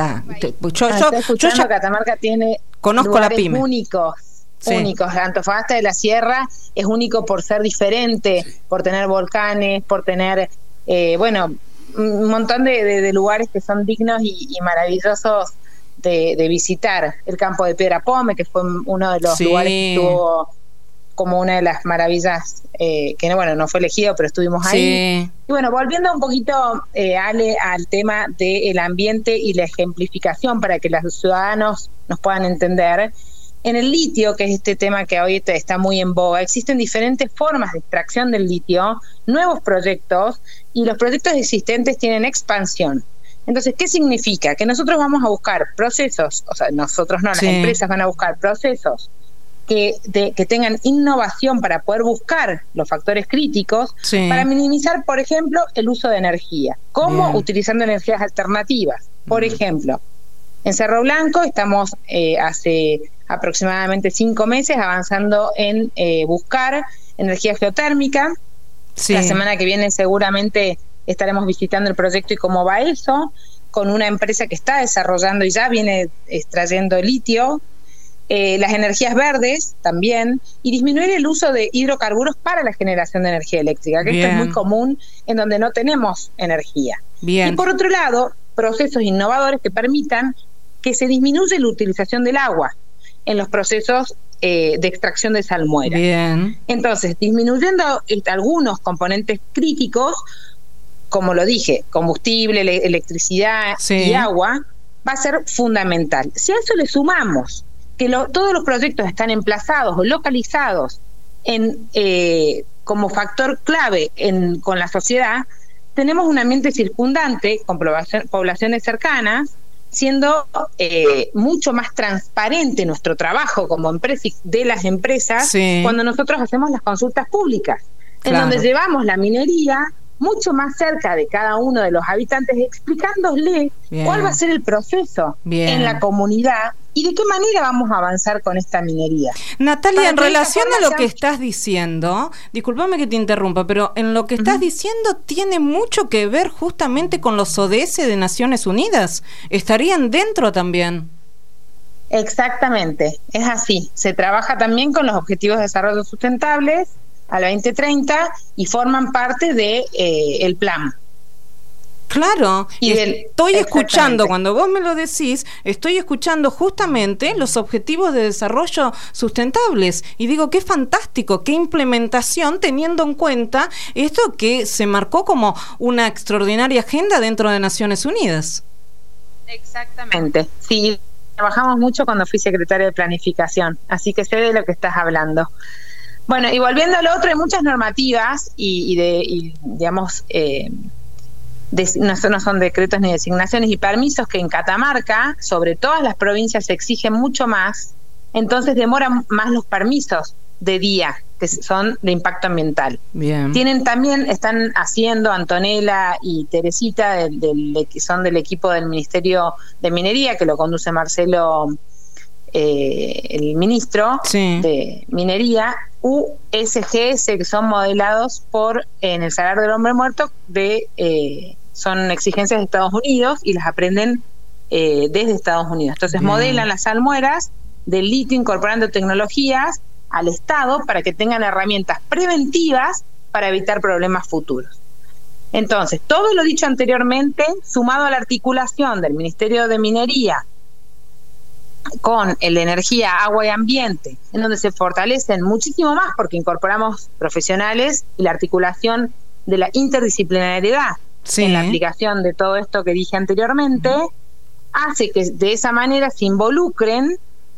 [SPEAKER 6] Yo Catamarca tiene
[SPEAKER 3] conozco la pyme.
[SPEAKER 6] únicos. Antofagasta de la Sierra es único por ser diferente, por tener volcanes, por tener un montón de lugares que son dignos y maravillosos de visitar. El campo de Piedra Pome, que fue uno de los lugares que estuvo como una de las maravillas, que no fue elegido, pero estuvimos ahí. Y volviendo un poquito, Ale, al tema del ambiente y la ejemplificación para que los ciudadanos nos puedan entender. En el litio, que es este tema que hoy está muy en boga, existen diferentes formas de extracción del litio, nuevos proyectos, y los proyectos existentes tienen expansión. Entonces, ¿qué significa? Que nosotros vamos a buscar procesos, o sea, nosotros no, las empresas van a buscar procesos que tengan innovación para poder buscar los factores críticos, para minimizar, por ejemplo, el uso de energía. ¿Cómo? Utilizando energías alternativas. Por ejemplo, en Cerro Blanco estamos hace aproximadamente 5 meses avanzando en buscar energía geotérmica
[SPEAKER 3] Sí.
[SPEAKER 6] La semana que viene seguramente estaremos visitando el proyecto y cómo va eso, con una empresa que está desarrollando y ya viene extrayendo litio, las energías verdes también, y disminuir el uso de hidrocarburos para la generación de energía eléctrica, que esto es muy común en donde no tenemos energía.
[SPEAKER 3] Bien.
[SPEAKER 6] Y por otro lado, procesos innovadores que permitan que se disminuya la utilización del agua en los procesos de extracción de salmuera.
[SPEAKER 3] Bien.
[SPEAKER 6] Entonces, disminuyendo algunos componentes críticos, como lo dije, combustible, electricidad y agua, va a ser fundamental. Si a eso le sumamos que todos los proyectos están emplazados o localizados como factor clave con la sociedad, tenemos un ambiente circundante con poblaciones cercanas, siendo mucho más transparente nuestro trabajo como empresa de las empresas cuando nosotros hacemos las consultas públicas, en donde llevamos la minería mucho más cerca de cada uno de los habitantes, explicándole cuál va a ser el proceso en la comunidad y de qué manera vamos a avanzar con esta minería.
[SPEAKER 3] Natalia, en relación a lo que estás diciendo, discúlpame que te interrumpa, pero en lo que estás diciendo tiene mucho que ver justamente con los ODS de Naciones Unidas. ¿Estarían dentro también?
[SPEAKER 6] Exactamente, es así. Se trabaja también con los Objetivos de Desarrollo Sustentables al 2030 y forman parte de el plan.
[SPEAKER 3] Claro, y estoy escuchando, cuando vos me lo decís, estoy escuchando justamente los Objetivos de Desarrollo Sustentables y digo, qué fantástico, qué implementación teniendo en cuenta esto que se marcó como una extraordinaria agenda dentro de Naciones Unidas.
[SPEAKER 6] Exactamente, sí, trabajamos mucho cuando fui secretaria de Planificación, así que sé de lo que estás hablando. Bueno, y volviendo al otro, hay muchas normativas digamos, no son decretos ni designaciones y permisos que en Catamarca, sobre todas las provincias, se exigen mucho más, entonces demoran más los permisos de día, que son de impacto ambiental.
[SPEAKER 3] Bien.
[SPEAKER 6] Están haciendo Antonella y Teresita, que son del equipo del Ministerio de Minería, que lo conduce Marcelo, el ministro de Minería, USGS, que son modelados en el Salar del Hombre Muerto, son exigencias de Estados Unidos y las aprenden desde Estados Unidos. Entonces modelan las salmueras del litio incorporando tecnologías al Estado para que tengan herramientas preventivas para evitar problemas futuros. Entonces, todo lo dicho anteriormente, sumado a la articulación del Ministerio de Minería con el Energía, Agua y Ambiente, en donde se fortalecen muchísimo más porque incorporamos profesionales y la articulación de la interdisciplinariedad en la aplicación de todo esto que dije anteriormente, hace que de esa manera se involucren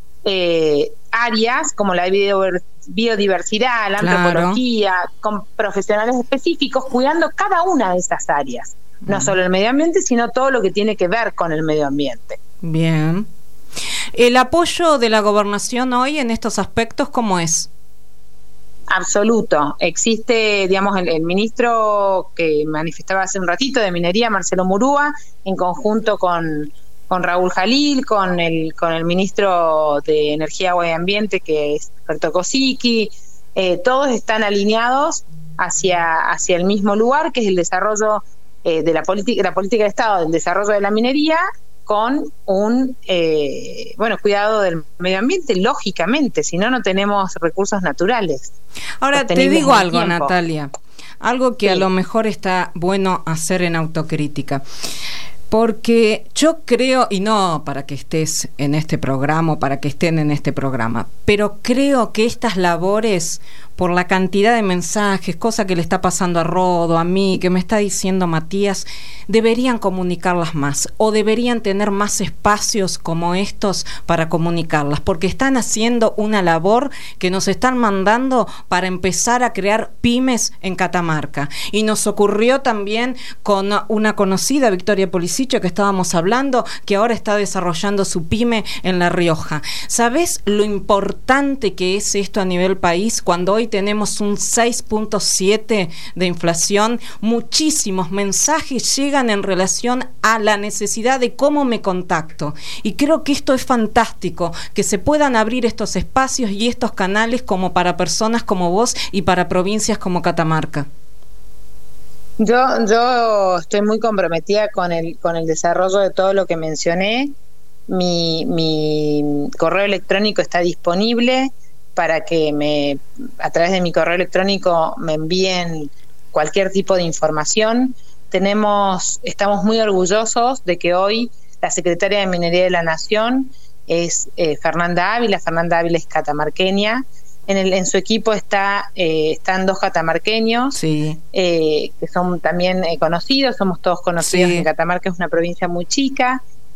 [SPEAKER 6] áreas como la biodiversidad, la antropología, con profesionales específicos cuidando cada una de esas áreas, no solo el medio ambiente, sino todo lo que tiene que ver con el medio ambiente.
[SPEAKER 3] Bien. ¿El apoyo de la gobernación hoy en estos aspectos cómo es?
[SPEAKER 6] Absoluto. Existe, digamos, el ministro que manifestaba hace un ratito de Minería, Marcelo Murúa, en conjunto con Raúl Jalil, con el ministro de Energía, Agua y Ambiente, que es Alberto Kosicki, todos están alineados hacia el mismo lugar, que es el desarrollo de la política de Estado, del desarrollo de la minería, con un cuidado del medio ambiente, lógicamente, si no, no tenemos recursos naturales.
[SPEAKER 3] Ahora te digo algo, Natalia, algo que a lo mejor está bueno hacer en autocrítica. Porque yo creo, y no para que estés en este programa o para que estén en este programa, pero creo que estas labores, por la cantidad de mensajes, cosa que le está pasando a Rodo, a mí, que me está diciendo Matías, deberían comunicarlas más o deberían tener más espacios como estos para comunicarlas, porque están haciendo una labor que nos están mandando para empezar a crear pymes en Catamarca. Y nos ocurrió también con una conocida, Victoria Policicho, que estábamos hablando, que ahora está desarrollando su pyme en La Rioja. ¿Sabés lo importante que es esto a nivel país cuando hoy tenemos un 6.7 de inflación? Muchísimos mensajes llegan en relación a la necesidad de cómo me contacto. Y creo que esto es fantástico, que se puedan abrir estos espacios y estos canales como para personas como vos y para provincias como Catamarca.
[SPEAKER 6] Yo estoy muy comprometida con el desarrollo de todo lo que mencioné. Mi correo electrónico está disponible para que a través de mi correo electrónico me envíen cualquier tipo de información. Estamos muy orgullosos de que hoy la Secretaria de Minería de la Nación es Fernanda Ávila. Fernanda Ávila es catamarqueña. En su equipo están 2 catamarqueños, sí, que son también conocidos, somos todos conocidos, sí. Catamarca es una provincia muy chica,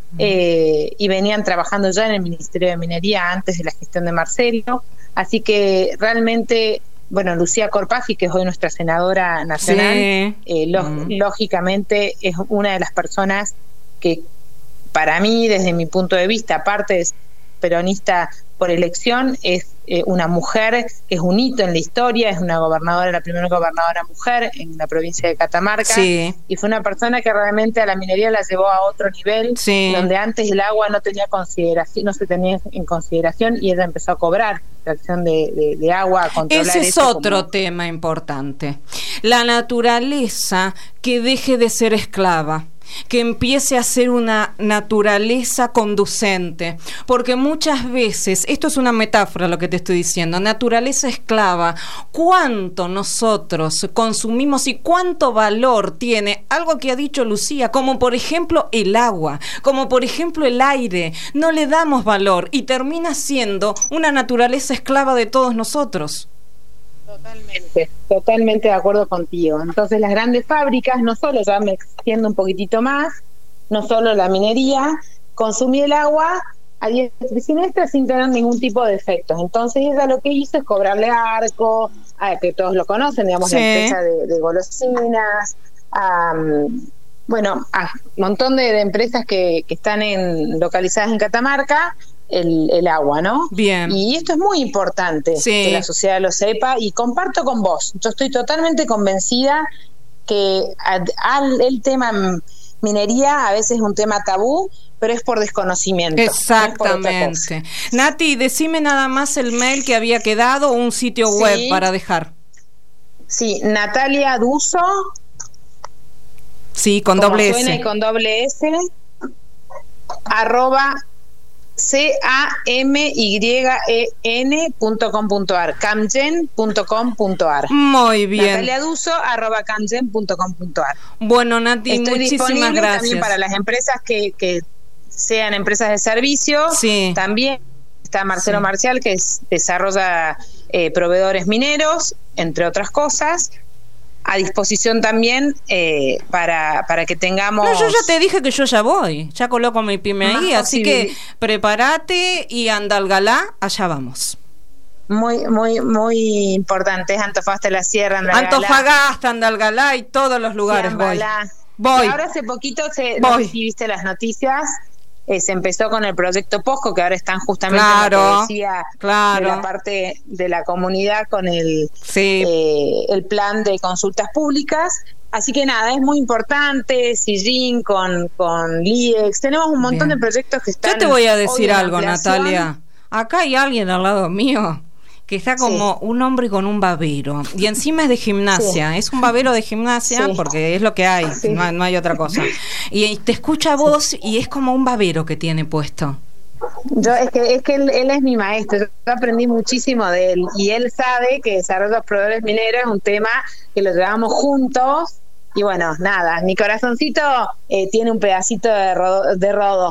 [SPEAKER 6] y venían trabajando ya en el Ministerio de Minería antes de la gestión de Marcelo, así que realmente, bueno, Lucía Corpaggi, que es hoy nuestra senadora nacional, sí. Lógicamente es una de las personas que, para mí, desde mi punto de vista, aparte de ser peronista por elección, es una mujer que es un hito en la historia, es una gobernadora, la primera gobernadora mujer en la provincia de Catamarca, sí. Y fue una persona que realmente a la minería la llevó a otro nivel, sí. Donde antes el agua no se tenía en consideración, y ella empezó a cobrar extracción de agua, a controlar.
[SPEAKER 3] Ese es otro tema importante, la naturaleza que deje de ser esclava, que empiece a ser una naturaleza conducente, porque muchas veces, esto es una metáfora lo que te estoy diciendo, naturaleza esclava, cuánto nosotros consumimos y cuánto valor tiene algo que ha dicho Lucía, como por ejemplo el agua, como por ejemplo el aire, no le damos valor y termina siendo una naturaleza esclava de todos nosotros.
[SPEAKER 6] Totalmente de acuerdo contigo. Entonces las grandes fábricas, no solo, ya me extiendo un poquitito más, no solo la minería, consumía el agua a diestra y siniestra sin tener ningún tipo de efectos. Entonces ella lo que hizo es cobrarle a Arco, que todos lo conocen, digamos, sí. La empresa de golosinas, a un montón de empresas que están localizadas en Catamarca, el agua, ¿no? Bien. Y esto es muy importante, sí. Que la sociedad lo sepa, y comparto con vos. Yo estoy totalmente convencida que el tema minería a veces es un tema tabú, pero es por desconocimiento.
[SPEAKER 3] Exactamente. No, Nati, decime nada más el mail que había quedado o un sitio web para dejar.
[SPEAKER 6] Sí, Natalia Duso.
[SPEAKER 3] Sí, con doble S.
[SPEAKER 6] Suena y con doble S. camyen.com.ar, camgen.com.ar.
[SPEAKER 3] Muy bien.
[SPEAKER 6] nataliaduso@camgen.com.ar.
[SPEAKER 3] Bueno, Nati, muchísimas gracias.
[SPEAKER 6] También para las empresas que sean empresas de servicio, sí. También está Marcelo, sí. Marcial, que desarrolla proveedores mineros, entre otras cosas. A disposición también para que tengamos...
[SPEAKER 3] No, yo ya te dije que yo ya voy, ya coloco mi pyme ahí, así que prepárate y anda al Galá, allá vamos.
[SPEAKER 6] Muy, muy, muy importante, es Antofagasta, la Sierra,
[SPEAKER 3] Antofagasta, Andalgalá y todos los lugares, sí, voy.
[SPEAKER 6] Y ahora hace poquito no sé si viste las noticias, se empezó con el proyecto POSCO, que ahora están justamente en lo que decía, de la parte de la comunidad con el plan de consultas públicas. Así que nada, es muy importante, Sillín con LIEX, tenemos un montón de proyectos que están...
[SPEAKER 3] Yo te voy a decir algo, Natalia, acá hay alguien al lado mío que está como un hombre con un babero, y encima es de gimnasia, es un babero de gimnasia, porque es lo que hay, no hay otra cosa, y te escucha a vos y es como un babero que tiene puesto.
[SPEAKER 6] Es que él es mi maestro, yo aprendí muchísimo de él, y él sabe que desarrollo de proveedores mineros es un tema que lo llevamos juntos. Y bueno, nada, mi corazoncito tiene un pedacito de rodo.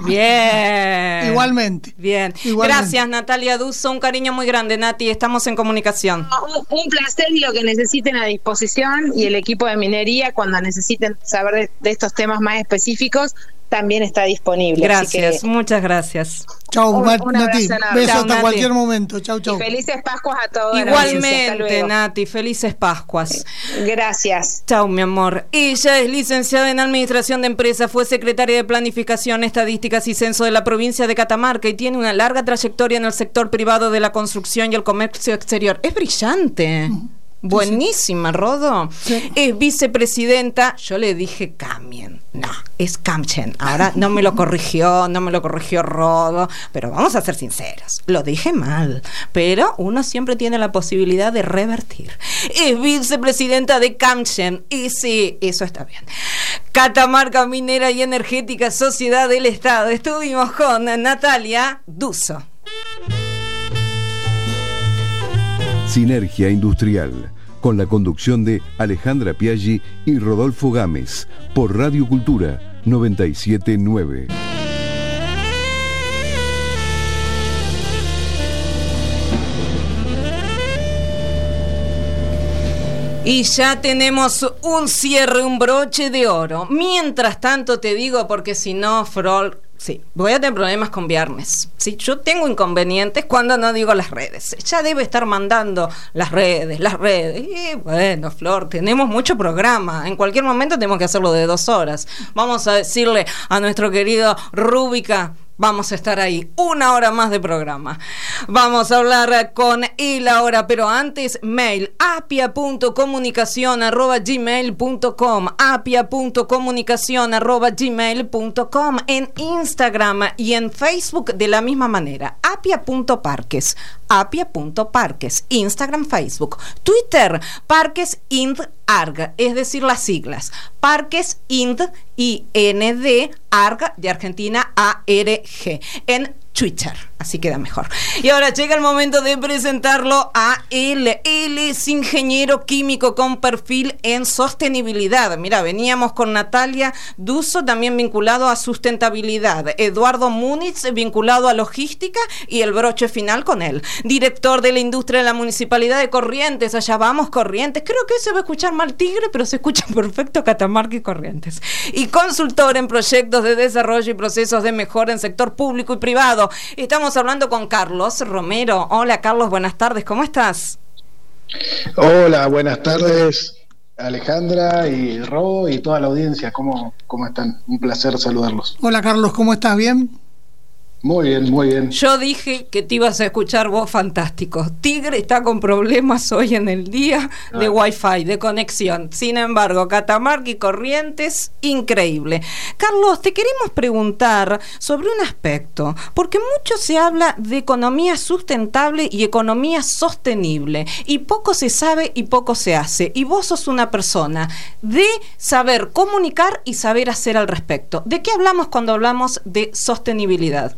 [SPEAKER 3] Bien.
[SPEAKER 4] Igualmente.
[SPEAKER 3] Bien. Gracias, Natalia Duso. Un cariño muy grande, Nati. Estamos en comunicación.
[SPEAKER 6] Un placer, y lo que necesiten a disposición. Y el equipo de minería, cuando necesiten saber de estos temas más específicos, también está disponible.
[SPEAKER 3] Gracias, muchas gracias.
[SPEAKER 4] Chau, Nati. Besos hasta cualquier momento. Chau.
[SPEAKER 6] Y felices Pascuas a todos.
[SPEAKER 3] Igualmente, Nati, felices Pascuas.
[SPEAKER 6] Gracias.
[SPEAKER 3] Chau, mi amor. Ella es licenciada en Administración de Empresas, fue secretaria de Planificación, Estadísticas y Censo de la provincia de Catamarca y tiene una larga trayectoria en el sector privado de la construcción y el comercio exterior. Es brillante. Buenísima, Rodo. Sí. Es vicepresidenta. Yo le dije cambien. No. es Camchen. Ahora no me lo corrigió Rodo, pero vamos a ser sinceros, lo dije mal, pero uno siempre tiene la posibilidad de revertir. Es vicepresidenta de Camchen, y sí, eso está bien. Catamarca Minera y Energética, Sociedad del Estado. Estuvimos con Natalia Duso.
[SPEAKER 1] Sinergia Industrial, con la conducción de Alejandra Piaggi y Rodolfo Gámez, por Radio Cultura 97.9.
[SPEAKER 3] Y ya tenemos un cierre, un broche de oro. Mientras tanto te digo, porque si no, Frol, sí, voy a tener problemas con viernes. Sí, yo tengo inconvenientes cuando no digo las redes. Ya debe estar mandando las redes. Y bueno, Flor, tenemos mucho programa. En cualquier momento tenemos que hacerlo de 2 horas. Vamos a decirle a nuestro querido Rúbica, vamos a estar ahí 1 hora más de programa. Vamos a hablar con él ahora, pero antes, mail apia.comunicacion@gmail.com, apia.comunicacion@gmail.com, en Instagram y en Facebook de la misma manera, apia.parques, Instagram, Facebook, Twitter, Parques Ind ARG, es decir, las siglas Parques Ind IND ARG de Argentina ARG en Twitter, así queda mejor. Y ahora llega el momento de presentarlo a él. Él es ingeniero químico con perfil en sostenibilidad. Mira, veníamos con Natalia Duso, también vinculado a sustentabilidad. Eduardo Múnitz, vinculado a logística, y el broche final con él. Director de la industria de la Municipalidad de Corrientes. Allá vamos, Corrientes. Creo que se va a escuchar mal Tigre, pero se escucha perfecto Catamarca y Corrientes. Y consultor en proyectos de desarrollo y procesos de mejora en sector público y privado. Estamos hablando con Carlos Romero. Hola, Carlos, buenas tardes, ¿cómo estás?
[SPEAKER 7] Hola, buenas tardes, Alejandra y Ro y toda la audiencia. ¿Cómo están? Un placer saludarlos.
[SPEAKER 4] Hola, Carlos, ¿cómo estás? ¿Bien?
[SPEAKER 7] Muy bien, muy bien.
[SPEAKER 3] Yo dije que te ibas a escuchar vos fantástico. Tigre está con problemas hoy en el día de Wi-Fi, de conexión. Sin embargo, Catamarca y Corrientes, increíble. Carlos, te queremos preguntar sobre un aspecto, porque mucho se habla de economía sustentable y economía sostenible, y poco se sabe y poco se hace. Y vos sos una persona de saber comunicar y saber hacer al respecto. ¿De qué hablamos cuando hablamos de sostenibilidad?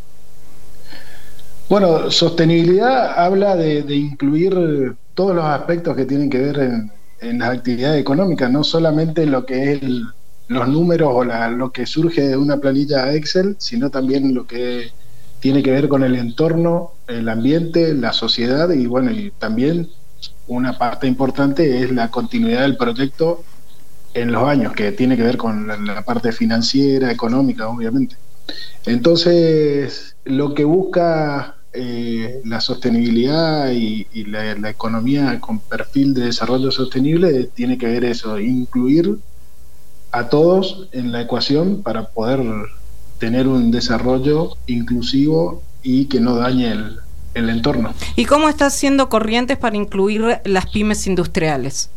[SPEAKER 7] Bueno, sostenibilidad habla de incluir todos los aspectos que tienen que ver en las actividades económicas, no solamente lo que es los números o lo que surge de una planilla Excel, sino también lo que tiene que ver con el entorno, el ambiente, la sociedad, y bueno, y también una parte importante es la continuidad del proyecto en los años, que tiene que ver con la parte financiera, económica, obviamente. Entonces, lo que busca la sostenibilidad y la economía con perfil de desarrollo sostenible tiene que ver eso, incluir a todos en la ecuación para poder tener un desarrollo inclusivo y que no dañe el entorno.
[SPEAKER 3] ¿Y cómo está haciendo Corrientes para incluir las pymes industriales?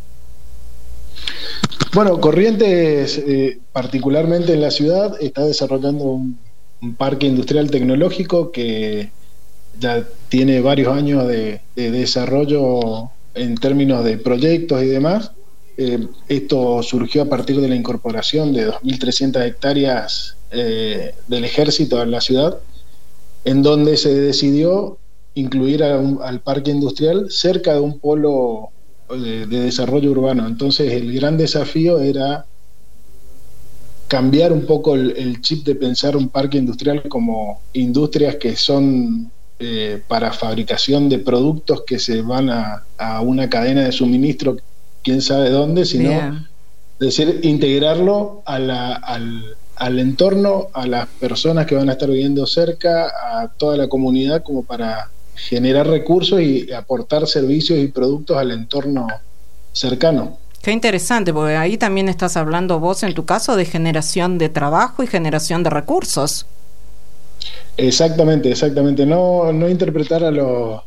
[SPEAKER 7] Bueno, Corrientes, particularmente en la ciudad, está desarrollando un parque industrial tecnológico que ya tiene varios años de desarrollo en términos de proyectos y demás. Esto surgió a partir de la incorporación de 2.300 hectáreas del ejército en la ciudad, en donde se decidió incluir al parque industrial cerca de un polo de desarrollo urbano. Entonces el gran desafío era cambiar un poco el chip de pensar un parque industrial como industrias que son para fabricación de productos que se van a una cadena de suministro, quién sabe dónde, sino decir, integrarlo al entorno, a las personas que van a estar viviendo cerca, a toda la comunidad, como para generar recursos y aportar servicios y productos al entorno cercano.
[SPEAKER 3] Qué interesante, porque ahí también estás hablando vos, en tu caso, de generación de trabajo y generación de recursos.
[SPEAKER 7] Exactamente. No interpretar a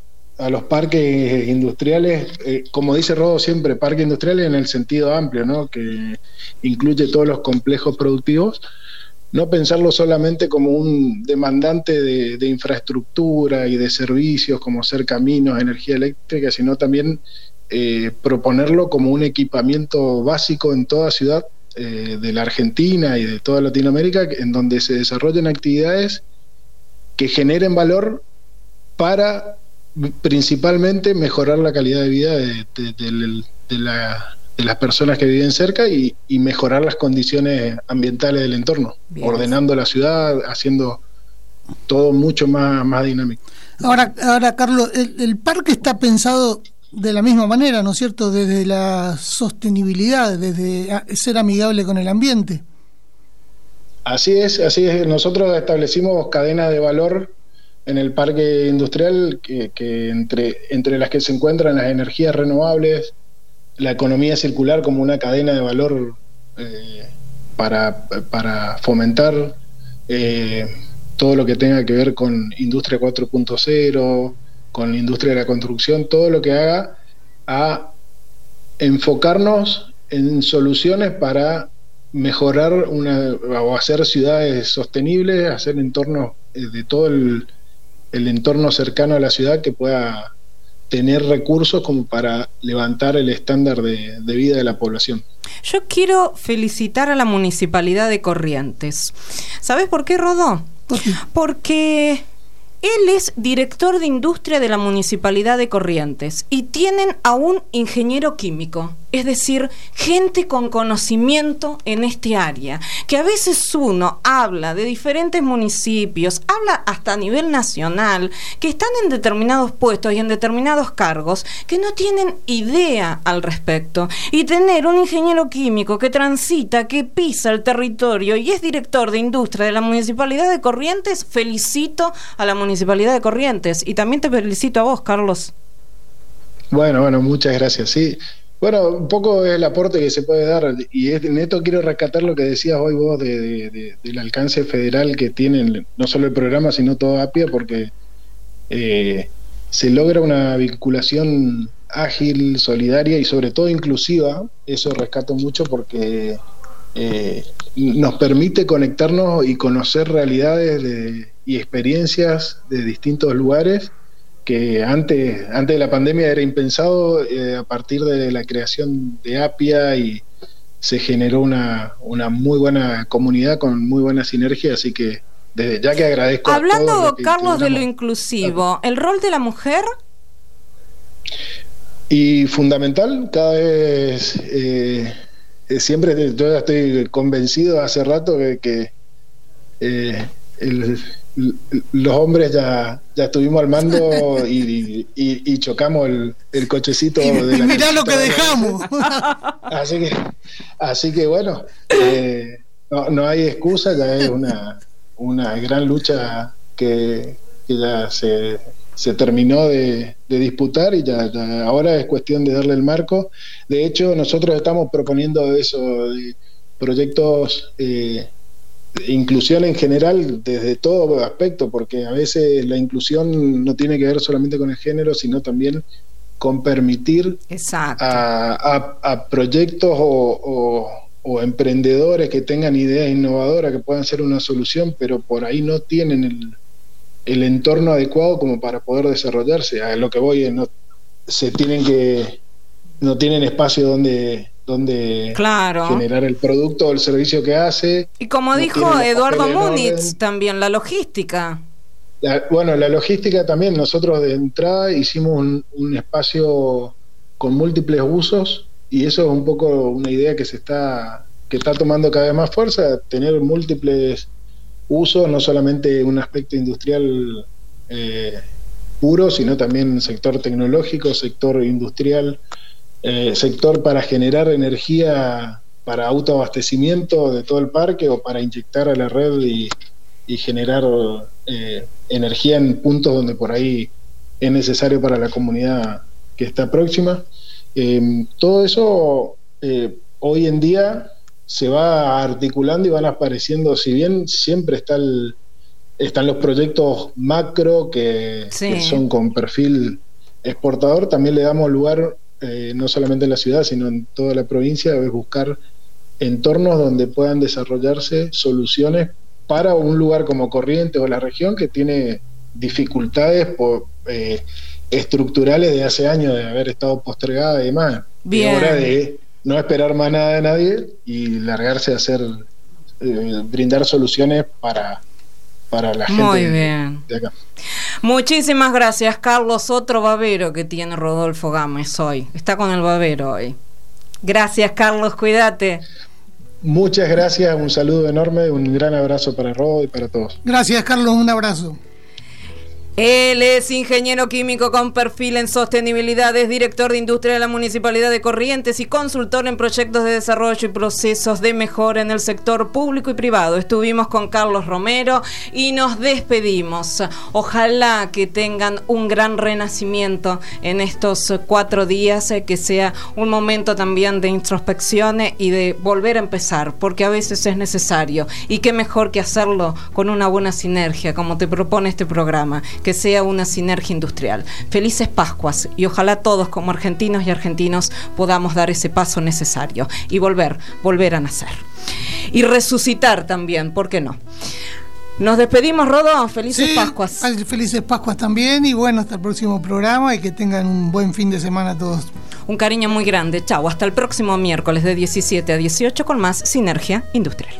[SPEAKER 7] los parques industriales, como dice Rodo siempre, parques industriales en el sentido amplio, ¿no? Que incluye todos los complejos productivos, no pensarlo solamente como un demandante de infraestructura y de servicios como ser caminos, energía eléctrica, sino también proponerlo como un equipamiento básico en toda ciudad de la Argentina y de toda Latinoamérica, en donde se desarrollen actividades que generen valor para principalmente mejorar la calidad de vida de las personas que viven cerca y mejorar las condiciones ambientales del entorno, bien, ordenando la ciudad, haciendo todo mucho más dinámico.
[SPEAKER 4] Ahora Carlos, el parque está pensado de la misma manera, ¿no es cierto?, desde la sostenibilidad, desde ser amigable con el ambiente.
[SPEAKER 7] Así es. Nosotros establecimos cadenas de valor en el parque industrial que entre las que se encuentran las energías renovables, la economía circular como una cadena de valor para fomentar todo lo que tenga que ver con industria 4.0, con la industria de la construcción, todo lo que haga a enfocarnos en soluciones para mejorar o hacer ciudades sostenibles, hacer entornos de todo el entorno cercano a la ciudad que pueda tener recursos como para levantar el estándar de vida de la población.
[SPEAKER 3] Yo quiero felicitar a la Municipalidad de Corrientes. ¿Sabes por qué, Rodó?
[SPEAKER 4] ¿Por qué?
[SPEAKER 3] Porque él es director de industria de la Municipalidad de Corrientes y tienen a un ingeniero químico, es decir, gente con conocimiento en este área, que a veces uno habla de diferentes municipios, habla hasta a nivel nacional, que están en determinados puestos y en determinados cargos, que no tienen idea al respecto. Y tener un ingeniero químico que transita, que pisa el territorio y es director de industria de la Municipalidad de Corrientes, felicito a la Municipalidad de Corrientes y también te felicito a vos, Carlos.
[SPEAKER 7] Bueno, muchas gracias. Sí. Bueno, un poco es el aporte que se puede dar, y en esto quiero rescatar lo que decías hoy vos del alcance federal que tienen no solo el programa, sino todo APIA, porque se logra una vinculación ágil, solidaria y sobre todo inclusiva. Eso rescato mucho porque nos permite conectarnos y conocer realidades y experiencias de distintos lugares que antes de la pandemia era impensado. A partir de la creación de APIA y se generó una muy buena comunidad con muy buena sinergia, así que desde ya que agradezco.
[SPEAKER 3] Hablando,
[SPEAKER 7] a todos
[SPEAKER 3] Carlos, de lo inclusivo, ¿el rol de la mujer?
[SPEAKER 7] Y fundamental, cada vez siempre, yo ya estoy convencido hace rato que los hombres ya estuvimos al mando y chocamos el cochecito
[SPEAKER 4] y
[SPEAKER 7] de la
[SPEAKER 4] mirá lo que dejamos.
[SPEAKER 7] Así que bueno, no hay excusa, ya es una gran lucha que ya se terminó de disputar y ya ahora es cuestión de darle el marco. De hecho, nosotros estamos proponiendo eso, de proyectos de inclusión en general desde todo aspecto, porque a veces la inclusión no tiene que ver solamente con el género, sino también con permitir a proyectos o emprendedores que tengan ideas innovadoras que puedan ser una solución, pero por ahí no tienen el entorno adecuado como para poder desarrollarse. A lo que voy es no tienen espacio donde
[SPEAKER 3] claro,
[SPEAKER 7] generar el producto o el servicio que hace.
[SPEAKER 3] Y como dijo Eduardo Múnich, también la logística.
[SPEAKER 7] La logística también. Nosotros de entrada hicimos un espacio con múltiples usos, y eso es un poco una idea que está tomando cada vez más fuerza, tener múltiples usos, no solamente un aspecto industrial puro, sino también sector tecnológico, sector industrial, sector para generar energía para autoabastecimiento de todo el parque o para inyectar a la red y generar energía en puntos donde por ahí es necesario para la comunidad que está próxima. Todo eso hoy en día se va articulando y van apareciendo, si bien siempre están los proyectos macro que son con perfil exportador, también le damos lugar, no solamente en la ciudad, sino en toda la provincia, es buscar entornos donde puedan desarrollarse soluciones para un lugar como Corrientes o la región que tiene dificultades estructurales de hace años, de haber estado postergada y demás.
[SPEAKER 3] Bien.
[SPEAKER 7] Es hora de no esperar más nada de nadie y largarse a hacer, brindar soluciones para la gente.
[SPEAKER 3] Muy bien.
[SPEAKER 7] De acá.
[SPEAKER 3] Muchísimas gracias, Carlos. Otro babero que tiene Rodolfo Gámez hoy. Está con el babero hoy. Gracias, Carlos. Cuídate.
[SPEAKER 7] Muchas gracias. Un saludo enorme. Un gran abrazo para Rodo y para todos.
[SPEAKER 4] Gracias, Carlos. Un abrazo.
[SPEAKER 3] Él es ingeniero químico con perfil en sostenibilidad, es director de industria de la Municipalidad de Corrientes y consultor en proyectos de desarrollo y procesos de mejora en el sector público y privado. Estuvimos con Carlos Romero y nos despedimos. Ojalá que tengan un gran renacimiento en estos 4 días, que sea un momento también de introspección y de volver a empezar, porque a veces es necesario, y qué mejor que hacerlo con una buena sinergia, como te propone este programa, que sea una sinergia industrial. Felices Pascuas y ojalá todos como argentinos y argentinos podamos dar ese paso necesario y volver a nacer. Y resucitar también, ¿por qué no? Nos despedimos, Rodó. Felices Pascuas.
[SPEAKER 4] Felices Pascuas también y bueno, hasta el próximo programa y que tengan un buen fin de semana todos.
[SPEAKER 3] Un cariño muy grande. Chau, hasta el próximo miércoles de 17 a 18 con más Sinergia Industrial.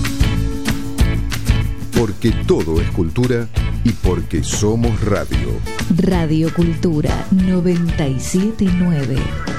[SPEAKER 1] Porque todo es cultura y porque somos radio.
[SPEAKER 2] Radio Cultura 979.